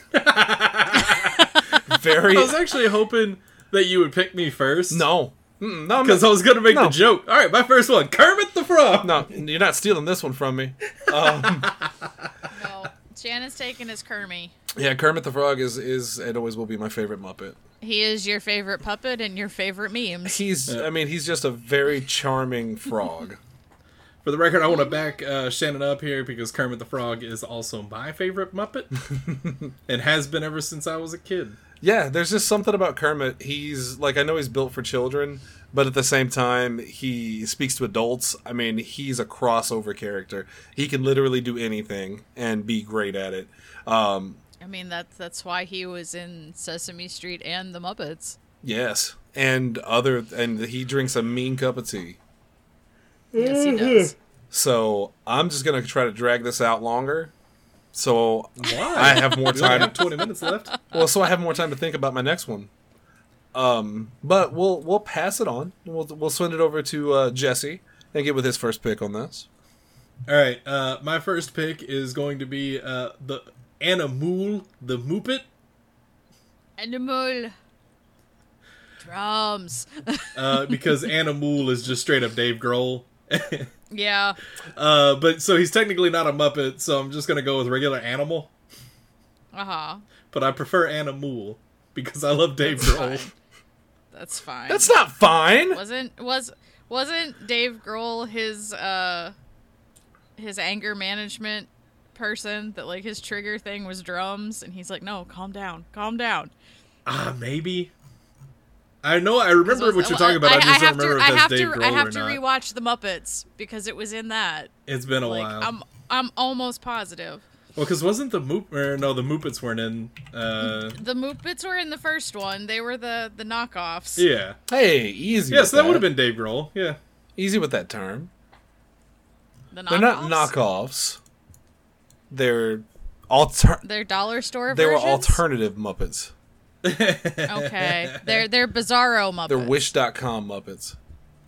Very I was actually hoping that you would pick me first. no, Mm-mm, no, I'm Because I not- was going to make No. the joke. All right, my first one, Kermit the Frog. no, you're not stealing this one from me. Um, No, Shannon's taking his Kermie. yeah, Kermit the Frog is is it always will be my favorite Muppet. He is your favorite puppet and your favorite memes. He's, I mean, he's just a very charming frog. For the record, I want to back uh, Shannon up here because Kermit the Frog is also my favorite Muppet. And has been ever since I was a kid. Yeah, there's just something about Kermit. He's, like, I know he's built for children, but at the same time, he speaks to adults. I mean, he's a crossover character. He can literally do anything and be great at it. Um, I mean, that's that's why he was in Sesame Street and the Muppets. yes. And other, and he drinks a mean cup of tea. Yes, he does. So I'm just going to try to drag this out longer. So Why? I have more We only time. have twenty minutes left. Well, so I have more time to think about my next one. Um, but we'll we'll pass it on. We'll we'll send it over to uh, Jesse and get with his first pick on this. All right, uh, my first pick is going to be uh, the Animal, the Muppet. Animal. Drums. Uh, because Animal is just straight up Dave Grohl. Yeah. Uh, but so he's technically not a Muppet, so I'm just gonna go with regular Animal. Uh-huh. But I prefer Animal because I love Dave Grohl. That's fine. That's not fine. wasn't was wasn't Dave Grohl his uh his anger management person that like his trigger thing was drums and he's like, no, calm down, calm down. Ah, maybe. I know. I remember what you're talking about. I, just have don't remember to, if I that's have Dave to, Grohl I have or to not. rewatch the Muppets because it was in that. It's been a Like while. I'm I'm almost positive. Well, because wasn't the Moop or no, the Muppets weren't in. Uh, The Muppets were in the first one. They were the the knockoffs. yeah. Hey, easy. Yeah, with so that would have been Dave Grohl. Yeah. easy with that term. The knockoffs. They're not knockoffs. They're alter. They're dollar store They were versions? alternative Muppets. Okay. They're they're bizarro Muppets. They're Wish dot com Muppets.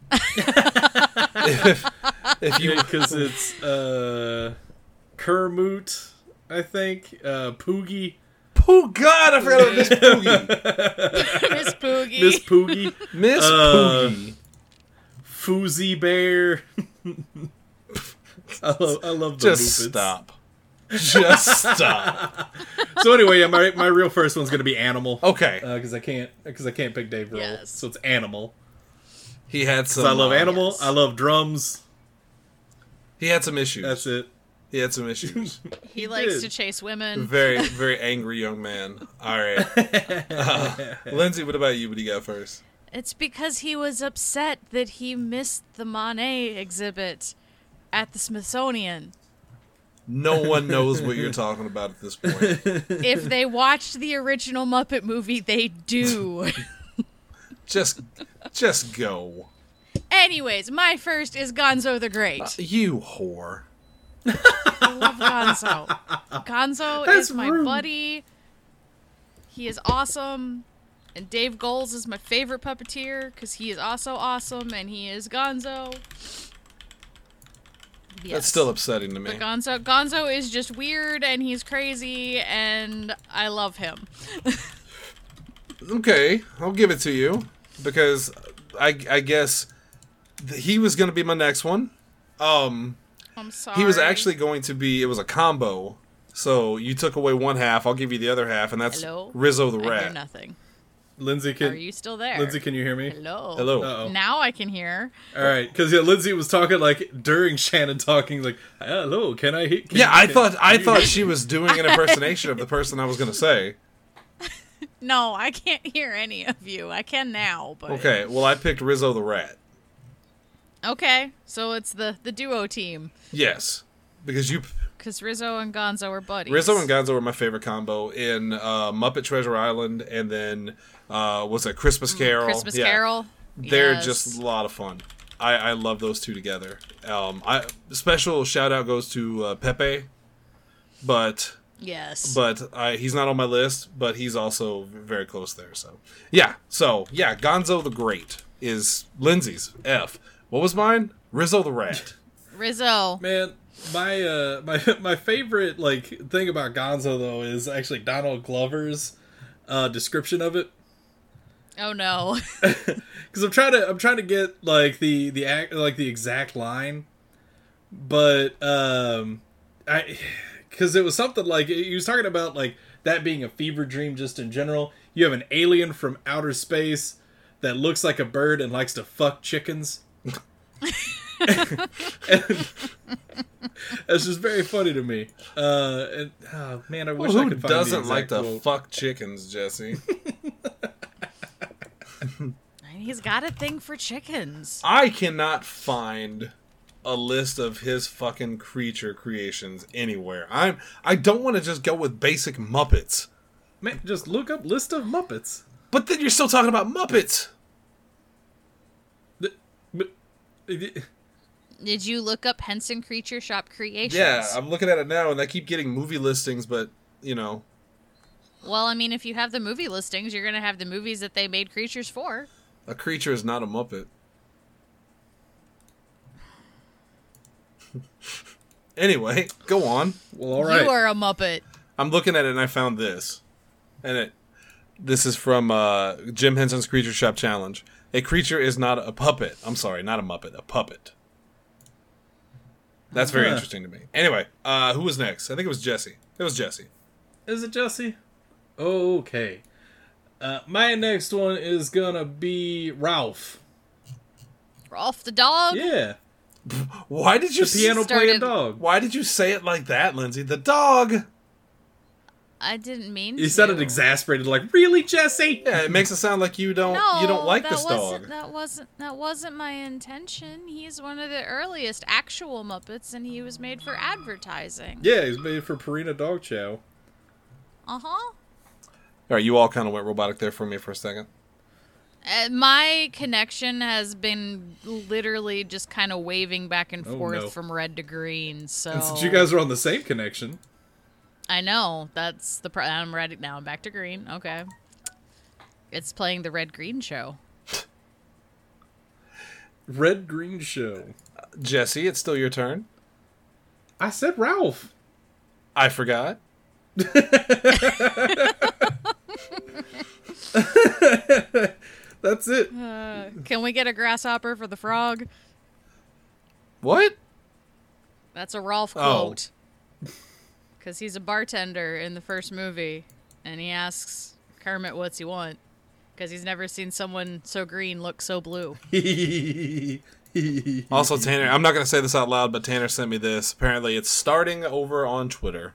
if, if you Yeah, because it's uh, Kermit, I think. Uh, Poogie. Oh God, I forgot about Miss Poogie. Miss Poogie. Miss Poogie. Miss Uh, Poogie. Foozie Bear. I love, I love the Just Muppets. stop. Just stop. So anyway, yeah, my my real first one's gonna be Animal. Okay. Because I can't because I can't pick Dave Grohl. Yes. So it's Animal. He had 'Cause some. I love uh, Animal. yes. I love drums. He had some issues. That's it. He had some issues. He He likes did. to chase women. Very, very angry young man. All right. Uh, Lindsay, what about you? What do you got first? It's because he was upset that he missed the Monet exhibit at the Smithsonian. No one knows what you're talking about at this point. If they watched the original Muppet movie, they do. Just, just go. Anyways, my first is Gonzo the Great. You whore. I love Gonzo. Gonzo That's is my rude. buddy. He is awesome. And Dave Goelz is my favorite puppeteer because he is also awesome and he is Gonzo. Yes. That's still upsetting to me. But Gonzo, Gonzo is just weird and he's crazy and I love him. Okay, I'll give it to you because I, I guess th- he was going to be my next one. Um, I'm sorry. he was actually going to be. It was a combo. So you took away one half. I'll give you the other half, and that's Hello? Rizzo the I hear Rat. nothing. Lindsay, Are can you still there? Lindsay, can you hear me? Hello. Hello. Uh-oh. Now I can hear. All right, because yeah, Lindsay was talking like during Shannon talking, like, "Hello, can I hit?" Yeah, I thought I thought she was doing an impersonation of the person I was going to say. No, I can't hear any of you. I can now, but Okay, well I picked Rizzo the Rat. Okay, so it's the the duo team Yes, because you because Rizzo and Gonzo are buddies. Rizzo and Gonzo were my favorite combo in uh, Muppet Treasure Island, and then Uh, was it Christmas Carol? Christmas Yeah. Carol. They're Yes. just a lot of fun. I, I love those two together. Um, I special shout out goes to uh, Pepe, but Yes. but I, he's not on my list. But he's also very close there. So yeah, so yeah, Gonzo the Great is Lindsay's F. What was mine? Rizzo the Rat. Rizzo. Man, my uh my my favorite like thing about Gonzo though is actually Donald Glover's uh description of it. Oh no. Because I'm trying to I'm trying to get like the the act like the exact line, but um I because it was something like he was talking about like that being a fever dream just in general. You have an alien from outer space that looks like a bird and likes to fuck chickens. And it's just very funny to me. Uh, and oh man, I wish Well, I who could find the doesn't exact like to quote. fuck chickens, Jesse? He's got a thing for chickens. I cannot find a list of his fucking creature creations anywhere. I'm I don't want to just go with basic Muppets. Man, just look up list of Muppets. But then you're still talking about Muppets. The- but- Did you look up Henson Creature Shop Creations? Yeah, I'm looking at it now and I keep getting movie listings, but you know, Well, I mean, if you have the movie listings, you're going to have the movies that they made creatures for. a creature is not a Muppet. Anyway, go on. Well, all right. You are a Muppet. I'm looking at it and I found this. And it this is from uh, Jim Henson's Creature Shop Challenge. A creature is not a puppet. I'm sorry, not a Muppet, a puppet. That's very Huh. interesting to me. Anyway, uh, who was next? I think it was Jesse. It was Jesse. Is it Jesse? Okay. Uh, my next one is gonna be Ralph. Rolf the dog. Yeah, Why did you the piano started- playing dog. Why did you say it like that, Lindsay? The dog. I didn't mean You to. sounded exasperated, like, really, Jesse? Yeah, it makes it sound like you don't No, you don't like that this wasn't, dog. That wasn't that wasn't my intention. He's one of the earliest actual Muppets, and he was made for advertising. Yeah, he's made for Purina Dog Chow. Uh huh. All right, you all kind of went robotic there for me for a second. Uh, my connection has been literally just kind of waving back and Oh, forth no. from red to green. So And since you guys are on the same connection, I know that's the. Pro- I'm red now. I'm back to green. Okay. It's playing the red green show. Red Green Show. Jesse, it's still your turn. I said Ralph. I forgot. That's it. Uh, can we get a grasshopper for the frog? What? That's a Rolf Oh. quote. Because he's a bartender in the first movie, and he asks Kermit what's he want. Because he's never seen someone so green look so blue. Also, Tanner, I'm not going to say this out loud, but Tanner sent me this. Apparently, it's starting over on Twitter.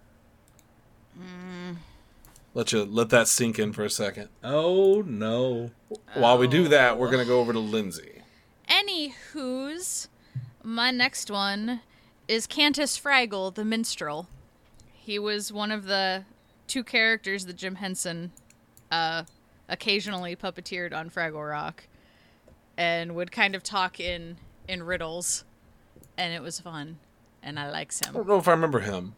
Let you let that sink in for a second. Oh no. While we do that, we're going to go over to Lindsay. Anywho's, my next one is Cantus Fraggle, the minstrel. He was one of the two characters that Jim Henson uh, occasionally puppeteered on Fraggle Rock, and would kind of talk in in riddles, and it was fun, and I likes I him. don't know if I remember him.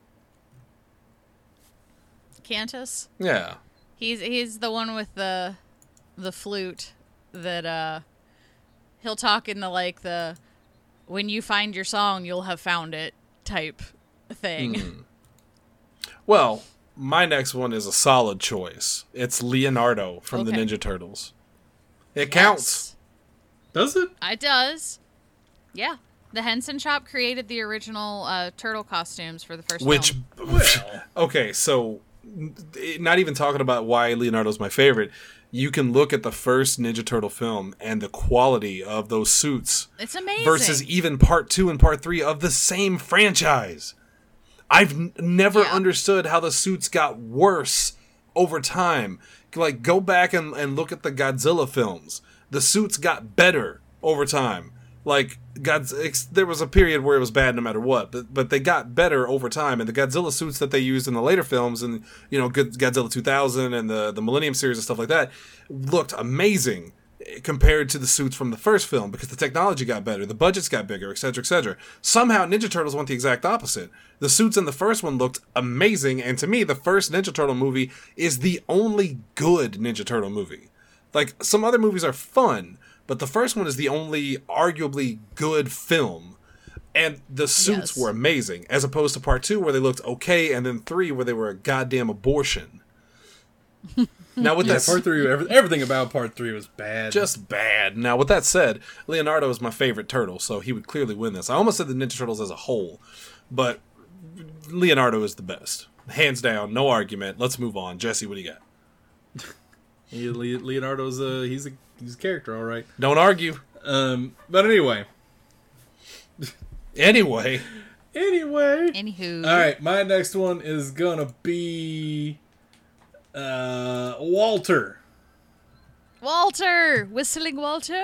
Cantus, Yeah. he's he's the one with the the flute that uh he'll talk in the like the when you find your song you'll have found it type thing. Mm. Well, my next one is a solid choice. It's Leonardo from the Okay. Ninja Turtles. It counts. Does it? Yes, it does. Yeah. The Henson Shop created the original uh, turtle costumes for the first Which, film. okay, so n- not even talking about why Leonardo's my favorite. You can look at the first Ninja Turtle film and the quality of those suits It's amazing. versus even part two and part three of the same franchise. I've n- never Yeah. understood how the suits got worse over time. Like, go back and, and look at the Godzilla films. The suits got better over time. Like, God's, there was a period where it was bad no matter what, but but they got better over time. And the Godzilla suits that they used in the later films, and you know, Godzilla two thousand and the the Millennium series and stuff like that, looked amazing compared to the suits from the first film because the technology got better, the budgets got bigger, et cetera, et cetera. Somehow, Ninja Turtles went the exact opposite. The suits in the first one looked amazing, and to me, the first Ninja Turtle movie is the only good Ninja Turtle movie. Like, some other movies are fun, but the first one is the only arguably good film. And the suits Yes. were amazing, as opposed to part two where they looked okay, and then three where they were a goddamn abortion. Now with Yeah, that part three, every, everything about part three was bad. just bad. Now with that said, Leonardo is my favorite turtle, so he would clearly win this. I almost said the Ninja Turtles as a whole, but Leonardo is the best. Hands down, no argument. Let's move on. Jesse, what do you got? He- Le- Leonardo's a he's a he's a character, all right. Don't argue. Um, but anyway, Anyway, anyway. Anywho. All right, my next one is gonna be uh, Walter, Walter! Whistling Walter?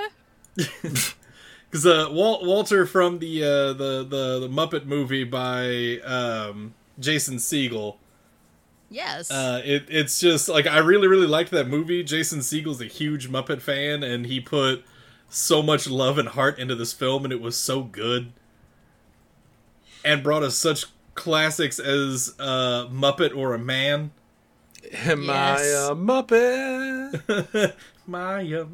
because uh, Wal- Walter from the, uh, the the the Muppet movie by um, Jason Segel. Yes. Uh, it it's just like I really really liked that movie. Jason Segel's a huge Muppet fan, and he put so much love and heart into this film, and it was so good, and brought us such classics as uh, Muppet or a Man. am I Yes. a Muppet? My a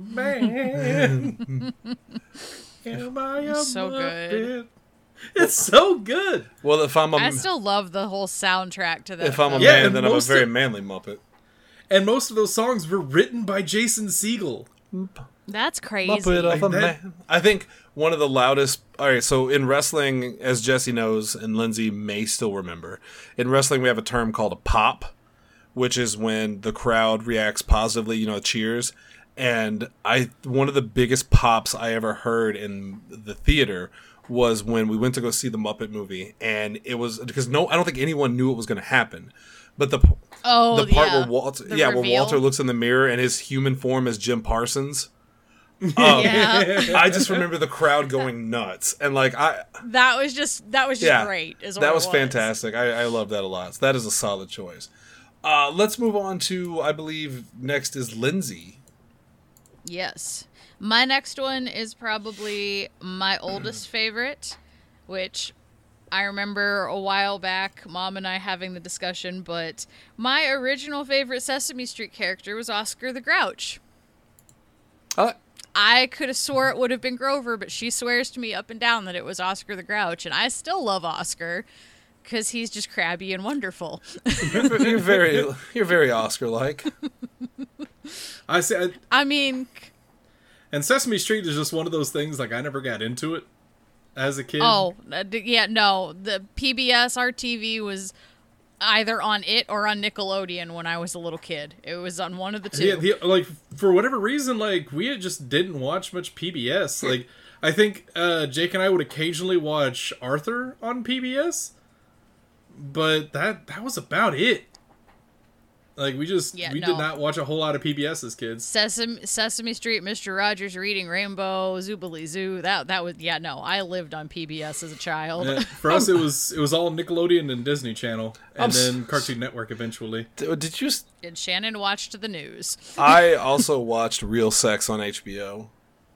man. Am I a So Muppet? good. It's so good. Well, if I'm a I still love the whole soundtrack to that. if I'm a film. Yeah, man, and then I'm a most very of- manly Muppet. And most of those songs were written by Jason Segel. That's crazy. Muppet of a Like that- man. I think one of the loudest. All right, so in wrestling, as Jesse knows and Lindsay may still remember, in wrestling we have a term called a pop, which is when the crowd reacts positively. You know, cheers. And I one of the biggest pops I ever heard in the theater was when we went to go see the Muppet movie, and it was because no, I don't think anyone knew what was going to happen, but the Oh, the part yeah. where Walter, The yeah, where reveal. Walter looks in the mirror and his human form is Jim Parsons. Um, Yeah. I just remember the crowd going nuts, and like I, That was just that was just yeah, great. Is what that it was fantastic. I, I love that a lot. So that is a solid choice. Uh, let's move on to, I believe next is Lindsay. Yes. My next one is probably my oldest favorite, which I remember a while back, Mom and I having the discussion, but my original favorite Sesame Street character was Oscar the Grouch. Uh, I could have swore it would have been Grover, but she swears to me up and down that it was Oscar the Grouch, and I still love Oscar because he's just crabby and wonderful. you're, you're very, you're very Oscar-like. I said, I mean, and Sesame Street is just one of those things. Like I never got into it as a kid. oh, uh, d- yeah, no, the P B S R T V was either on it or on Nickelodeon when I was a little kid. It was on one of the two. Yeah, the, like for whatever reason, like we just didn't watch much P B S. Like I think uh, Jake and I would occasionally watch Arthur on P B S, but that that was about it. Like we just Yeah, we no. did not watch a whole lot of P B S as kids. Sesame, Sesame Street, Mister Rogers Reading Rainbow, Zoobly Zoo. That that was yeah. No, I lived on P B S as a child. Uh, for us, it was it was all Nickelodeon and Disney Channel, I'm and s- then Cartoon Network eventually. D- Did you? s- And Shannon watched the news. I also watched Real Sex on H B O.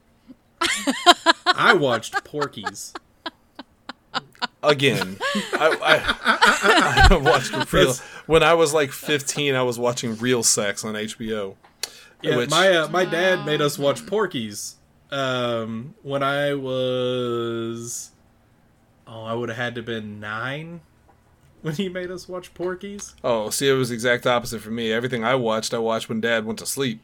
I watched Porky's. Again, I, I, I watched real. That's- When I was like fifteen, I was watching Real Sex on H B O. Yeah, which- my uh, my dad made us watch Porky's um, when I was oh I would have had to have been nine when he made us watch Porky's. Oh, see, it was the exact opposite for me. Everything I watched, I watched when Dad went to sleep.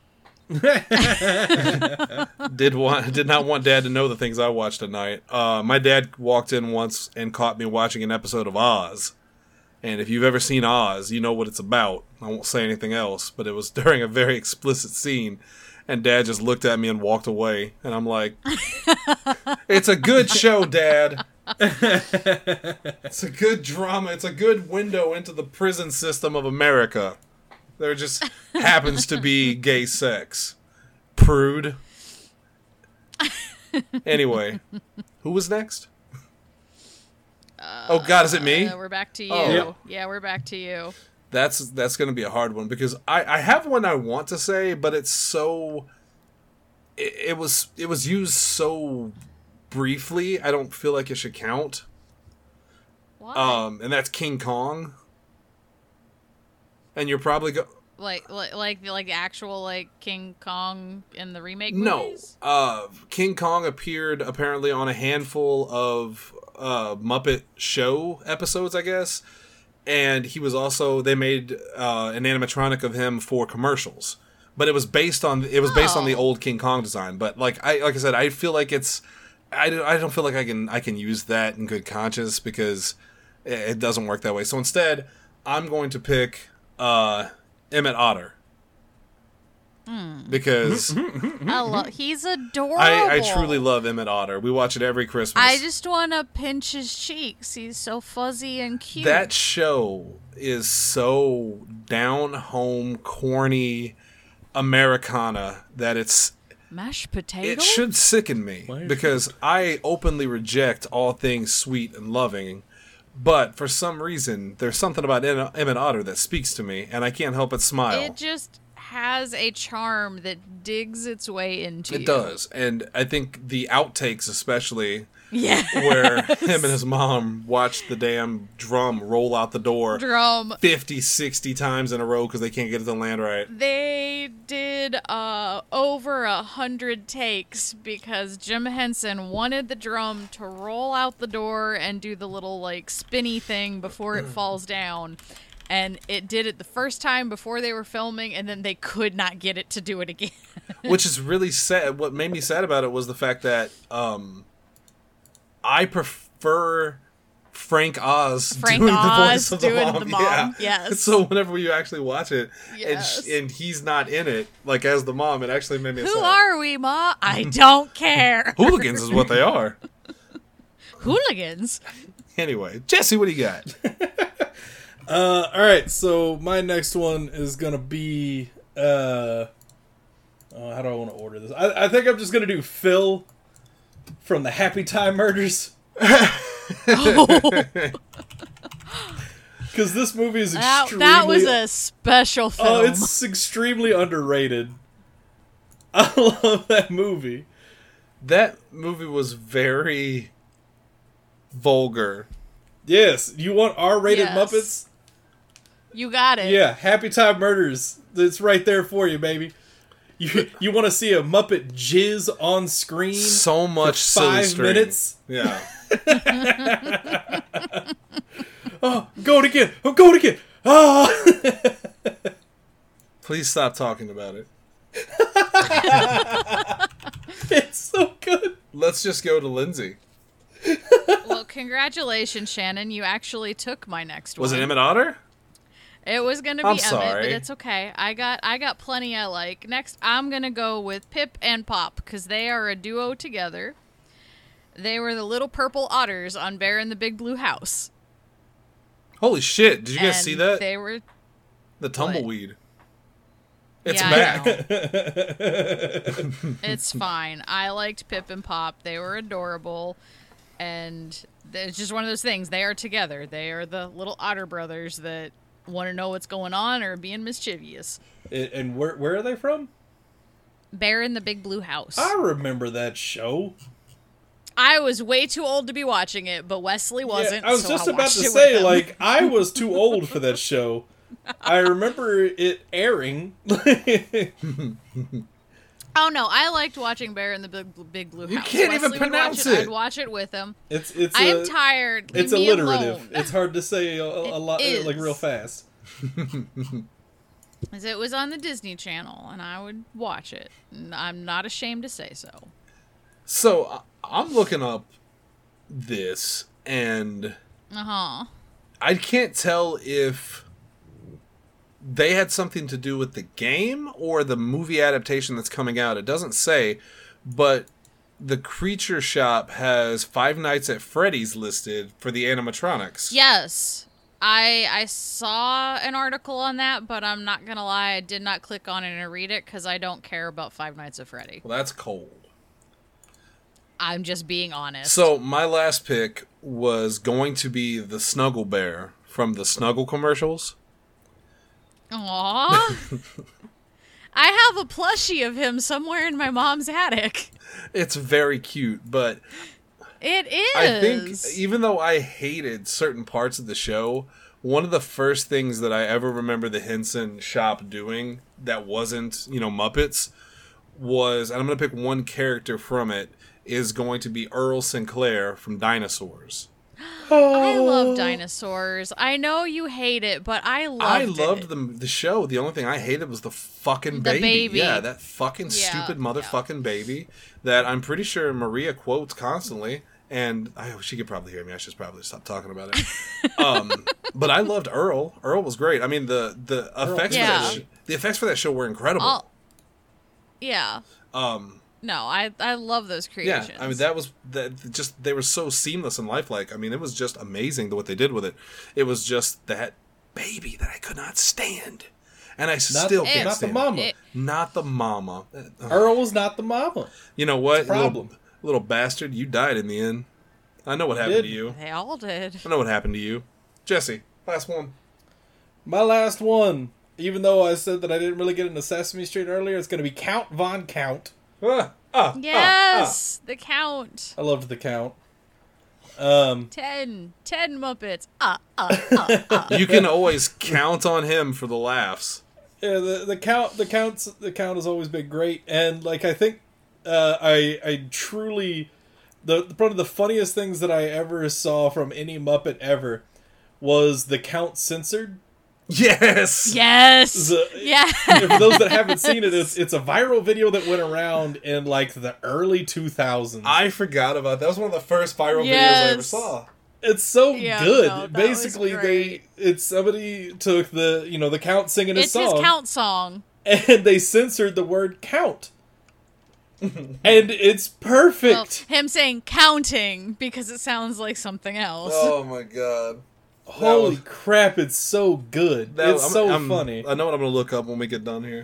did want did not want Dad to know the things I watched at night. Uh, my dad walked in once and caught me watching an episode of Oz. And if you've ever seen Oz, you know what it's about. I won't say anything else, but it was during a very explicit scene. And Dad just looked at me and walked away. And I'm like, it's a good show, Dad. It's a good drama. It's a good window into the prison system of America. There just happens to be gay sex. Prude. Anyway, who was next? Uh, oh God, is it me? Uh, we're back to you. Oh. Yep. Yeah, we're back to you. That's that's going to be a hard one because I, I have one I want to say, but it's so it, it was it was used so briefly. I don't feel like it should count. Why? Um, and that's King Kong. And you're probably go like, like, like, like the actual like King Kong in the remake no. movies? Uh, King Kong appeared apparently on a handful of uh, Muppet Show episodes, I guess. And he was also they made uh, an animatronic of him for commercials, but it was based on it was based on the Oh. old King Kong design. But like I like I said, I feel like it's I don't, I don't feel like I can I can use that in good conscience because it, it doesn't work that way. So instead, I'm going to pick uh, Emmett Otter because I love. He's adorable. I, I truly love Emmett Otter. We watch it every Christmas. I just want to pinch his cheeks. He's so fuzzy and cute. That show is so down home, corny Americana that it's mashed potato. it should sicken me Why? because I openly reject all things sweet and loving. But for some reason, there's something about Em- Emmett Otter that speaks to me, and I can't help but smile. It just has a charm that digs its way into It you. does, and I think the outtakes, especially Yeah. where him and his mom watch the damn drum roll out the door Drum. fifty, sixty times in a row because they can't get it to land right. They did uh, over a hundred takes because Jim Henson wanted the drum to roll out the door and do the little like spinny thing before it falls down. And it did it the first time before they were filming, and then they could not get it to do it again. Which is really sad. What made me sad about it was the fact that um, I prefer Frank Oz Frank doing Oz the voice of the doing mom. the mom, Yeah. yes. So whenever you actually watch it, Yes. and, sh- and he's not in it, like as the mom, it actually made me Who sad. are we, Ma? I don't care. Hooligans is what they are. Hooligans. Anyway, Jesse, what do you got? Uh, all right, so my next one is gonna be. Uh, oh, how do I want to order this? I, I think I'm just gonna do Phil from the Happy Time Murders. Because this movie is That, extremely. that was a special film. Oh, it's extremely underrated. I love that movie. That movie was very vulgar. Yes, you want R-rated Yes. Muppets? You got it. Yeah, Happy Time Murders. It's right there for you, baby. You you want to see a Muppet jizz on screen? So much for silly five string. minutes? Yeah. Oh, go it again! Oh, go it again! Ah! Please stop talking about it. It's so good. Let's just go to Lindsay. Well, congratulations, Shannon. You actually took my next one. Was it Emmett Otter? It was gonna be I'm Emmett, sorry. but it's okay. I got I got plenty I like. Next, I'm gonna go with Pip and Pop because they are a duo together. They were the little purple otters on Bear in the Big Blue House. Holy shit! Did you guys And see that? They were. The tumbleweed. It's Yeah, I back. know. It's fine. I liked Pip and Pop. They were adorable, and it's just one of those things. They are together. They are the little otter brothers that want to know what's going on or are being mischievous. And and where where are they from? Bear in the Big Blue House. I remember that show. I was way too old to be watching it, but Wesley wasn't. Yeah, I was so just I about watched to it with say, him. like, I was too old for that show. I remember it airing. Oh no, I liked watching Bear in the Big, Big Blue House. You can't even Wesley would pronounce watch it. it. I'd watch it with him. It's it's I am a, tired. Leave it's me alliterative. alone. It's hard to say a, a, a It lot is. like real fast. 'Cause it was on the Disney Channel, and I would watch it. And I'm not ashamed to say so. So I- I'm looking up this, and Uh huh. I can't tell if they had something to do with the game or the movie adaptation that's coming out. It doesn't say, but the Creature Shop has Five Nights at Freddy's listed for the animatronics. Yes. I I saw an article on that, but I'm not gonna lie, I did not click on it and read it because I don't care about Five Nights at Freddy. Well, that's cold. I'm just being honest. So my last pick was going to be the Snuggle Bear from the Snuggle commercials. Aww. I have a plushie of him somewhere in my mom's attic. It's very cute, but It is. I think even though I hated certain parts of the show, one of the first things that I ever remember the Henson shop doing that wasn't, you know, Muppets was, and I'm going to pick one character from it, is going to be Earl Sinclair from Dinosaurs. I love dinosaurs. I know you hate it, but I loved I it. loved the the show. The only thing I hated was the fucking The baby. baby. Yeah, that fucking Yeah, stupid yeah. motherfucking baby that I'm pretty sure Maria quotes constantly. And I, she could probably hear me. I should probably stop talking about it. um, but I loved Earl. Earl was great. I mean, the the effects for Yeah. that sh- the effects for that show were incredible. All- yeah. um, No, I I love those yeah, creations. I mean that was that. Just they were so seamless and lifelike. I mean, it was just amazing what they did with it. It was just that baby that I could not stand, and I Not, still can't not the stand. mama. It- Not the mama. Ugh. Earl was not the mama. You know what? Problem. Little, little bastard, you died in the end. I know what happened Did. to you. They all did. I know what happened to you. Jesse, last one. My last one, even though I said that I didn't really get into Sesame Street earlier, it's going to be Count Von Count. Ah, ah, Yes, the Count. I loved the Count. Um, Ten. Ten Muppets. Uh, uh, uh, uh. ah, ah. You can always count on him for the laughs. yeah, the the Count, the Count's, the Count has always been great, and like I think, uh, I I truly, the one of the funniest things that I ever saw from any Muppet ever was the Count censored. Yes. Yes. The- Yes. And for those that haven't seen it, it's, it's a viral video that went around in like the early two thousands. I forgot about that. That was one of the first viral videos I ever Yes. saw. It's so Yeah, good. no, that was Basically, they great. it's somebody took the you know the Count singing his It's song, his Count song. and they censored the word count, and it's perfect. Well, him saying counting because it sounds like something else. Oh my god. Holy was- crap! It's so good. That- it's I'm- so I'm- funny. I know what I'm going to look up when we get done here.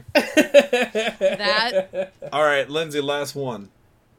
That All right, Lindsay, last one.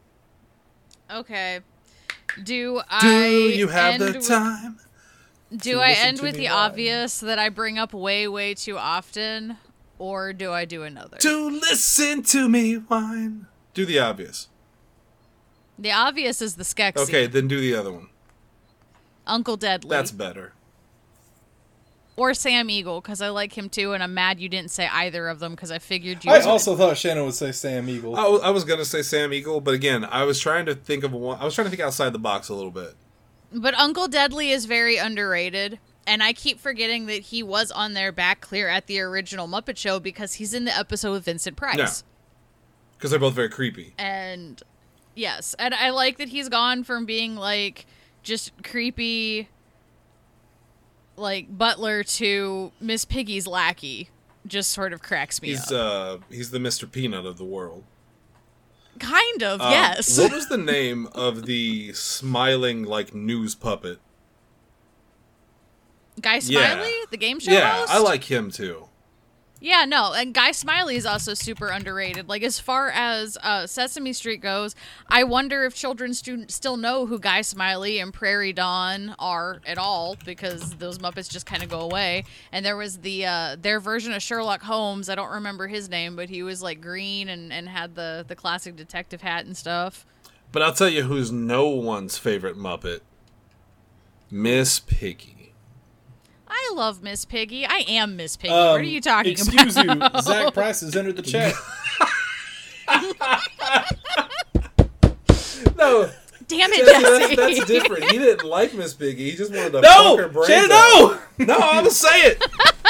okay. Do Do I you have end the with- time? Do to I listen end to with me the lie? obvious that I bring up way way too often, or do I do another? To listen to me whine. Do the obvious. The obvious is the Skeksis. Okay, then do the other one. Uncle Deadly. That's better. Or Sam Eagle, because I like him too, and I'm mad you didn't say either of them, because I figured you I would. also thought Shannon would say Sam Eagle. I, w- I was going to say Sam Eagle, but again, I was trying to think of one. I was trying to think outside the box a little bit. But Uncle Deadly is very underrated, and I keep forgetting that he was on their back clear at the original Muppet Show because he's in the episode with Vincent Price. Yeah. Because they're both very creepy. And yes, and I like that he's gone from being like just creepy like butler to Miss Piggy's lackey. Just sort of cracks me He's up. uh he's the Mister Peanut of the world. Kind of, Um, yes. What was the name of the smiling like news puppet? Guy Yeah. Smiley, the game show Yeah, host? I like him too. Yeah, no, and Guy Smiley is also super underrated. Like, as far as uh, Sesame Street goes, I wonder if children stu- still know who Guy Smiley and Prairie Dawn are at all, because those Muppets just kind of go away. And there was the uh, their version of Sherlock Holmes. I don't remember his name, but he was like green and, and had the, the classic detective hat and stuff. But I'll tell you who's no one's favorite Muppet. Miss Piggy. I love Miss Piggy. I am Miss Piggy. Um, what are you talking excuse about? you, Zach Price has entered the chat. No, Damn it, that's, Jesse. that's different. He didn't like Miss Piggy. He just wanted to fuck her No, brains Shannon, out. no. No, I'm gonna say it.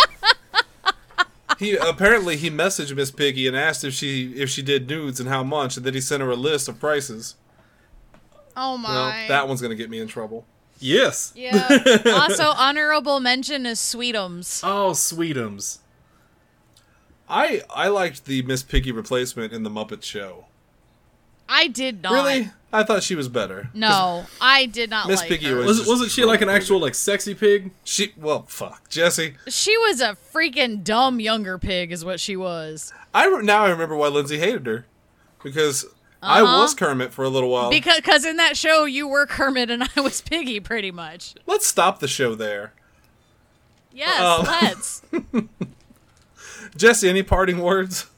He apparently he messaged Miss Piggy and asked if she if she did nudes and how much, and then he sent her a list of prices. Oh my. Well, that one's gonna get me in trouble. Yes. Yeah. Also, honorable mention is Sweetums. Oh, Sweetums. I I liked the Miss Piggy replacement in the Muppet Show. I did not. Really, I thought she was better. No, I did not Miss like Piggy her. was- Was, just wasn't she like an actual like sexy pig? She well, fuck Jesse. She was a freaking dumb younger pig, is what she was. I re- now I remember why Lindsay hated her, because I Uh-huh. was Kermit for a little while. Because cause in that show, you were Kermit and I was Piggy, pretty much. Let's stop the show there. Yes, Um, let's. Jesse, any parting words?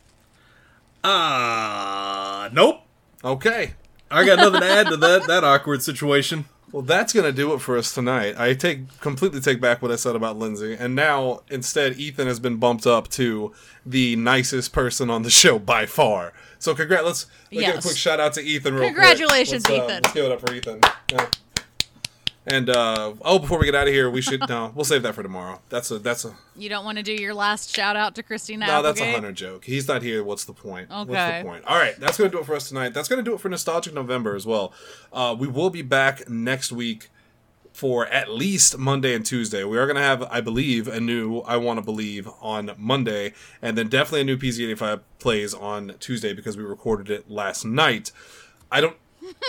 Ah, nope. Okay. I got nothing to add to that that awkward situation. Well, that's going to do it for us tonight. I take completely take back what I said about Lindsay. And now, instead, Ethan has been bumped up to the nicest person on the show by far. So, congrats. Let's, let's give a Yes. quick shout out to Ethan real Congratulations, quick. Let's, uh, Ethan. Let's give it up for Ethan. Yeah. And, uh, oh, before we get out of here, we should, no, we'll save that for tomorrow. That's a, that's a, You don't want to do your last shout out to Christina no, that's a Applegate? Hunter joke. He's not here. What's the point? What's Okay. the point? All right, that's going to do it for us tonight. That's going to do it for Nostalgic November as well. Uh, we will be back next week for at least Monday and Tuesday. We are going to have, I believe, a new I Want to Believe on Monday, and then definitely a new P Z eighty-five plays on Tuesday because we recorded it last night. I don't...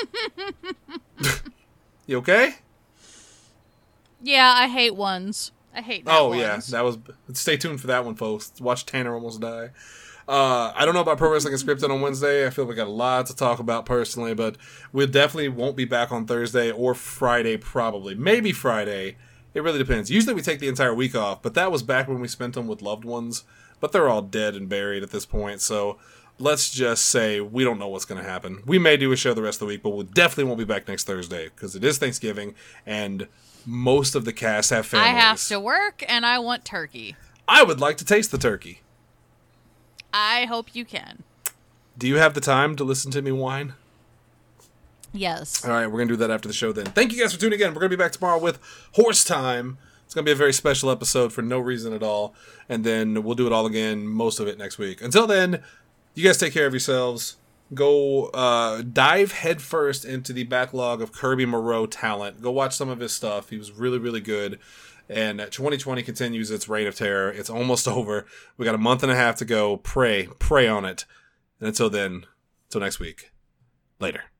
You okay? Yeah, I hate ones. I hate that Oh, ones. yeah. That was... Stay tuned for that one, folks. Watch Tanner almost die. Uh, I don't know about Pro Wrestling Unscripted on Wednesday. I feel we got a lot to talk about personally, but we definitely won't be back on Thursday or Friday, probably. Maybe Friday. It really depends. Usually we take the entire week off, but that was back when we spent them with loved ones. But they're all dead and buried at this point, so let's just say we don't know what's going to happen. We may do a show the rest of the week, but we definitely won't be back next Thursday because it is Thanksgiving, and most of the cast have families. I have to work, and I want turkey. I would like to taste the turkey. I hope you can. Do you have the time to listen to me whine? Yes. All right, we're going to do that after the show then. Thank you guys for tuning in. We're going to be back tomorrow with Horse Time. It's going to be a very special episode for no reason at all. And then we'll do it all again, most of it next week. Until then, you guys take care of yourselves. Go uh, dive headfirst into the backlog of Kirby Moreau talent. Go watch some of his stuff. He was really, really good. And twenty twenty continues its reign of terror. It's almost over. We got a month and a half to go. Pray. Pray on it. And until then, until next week. Later.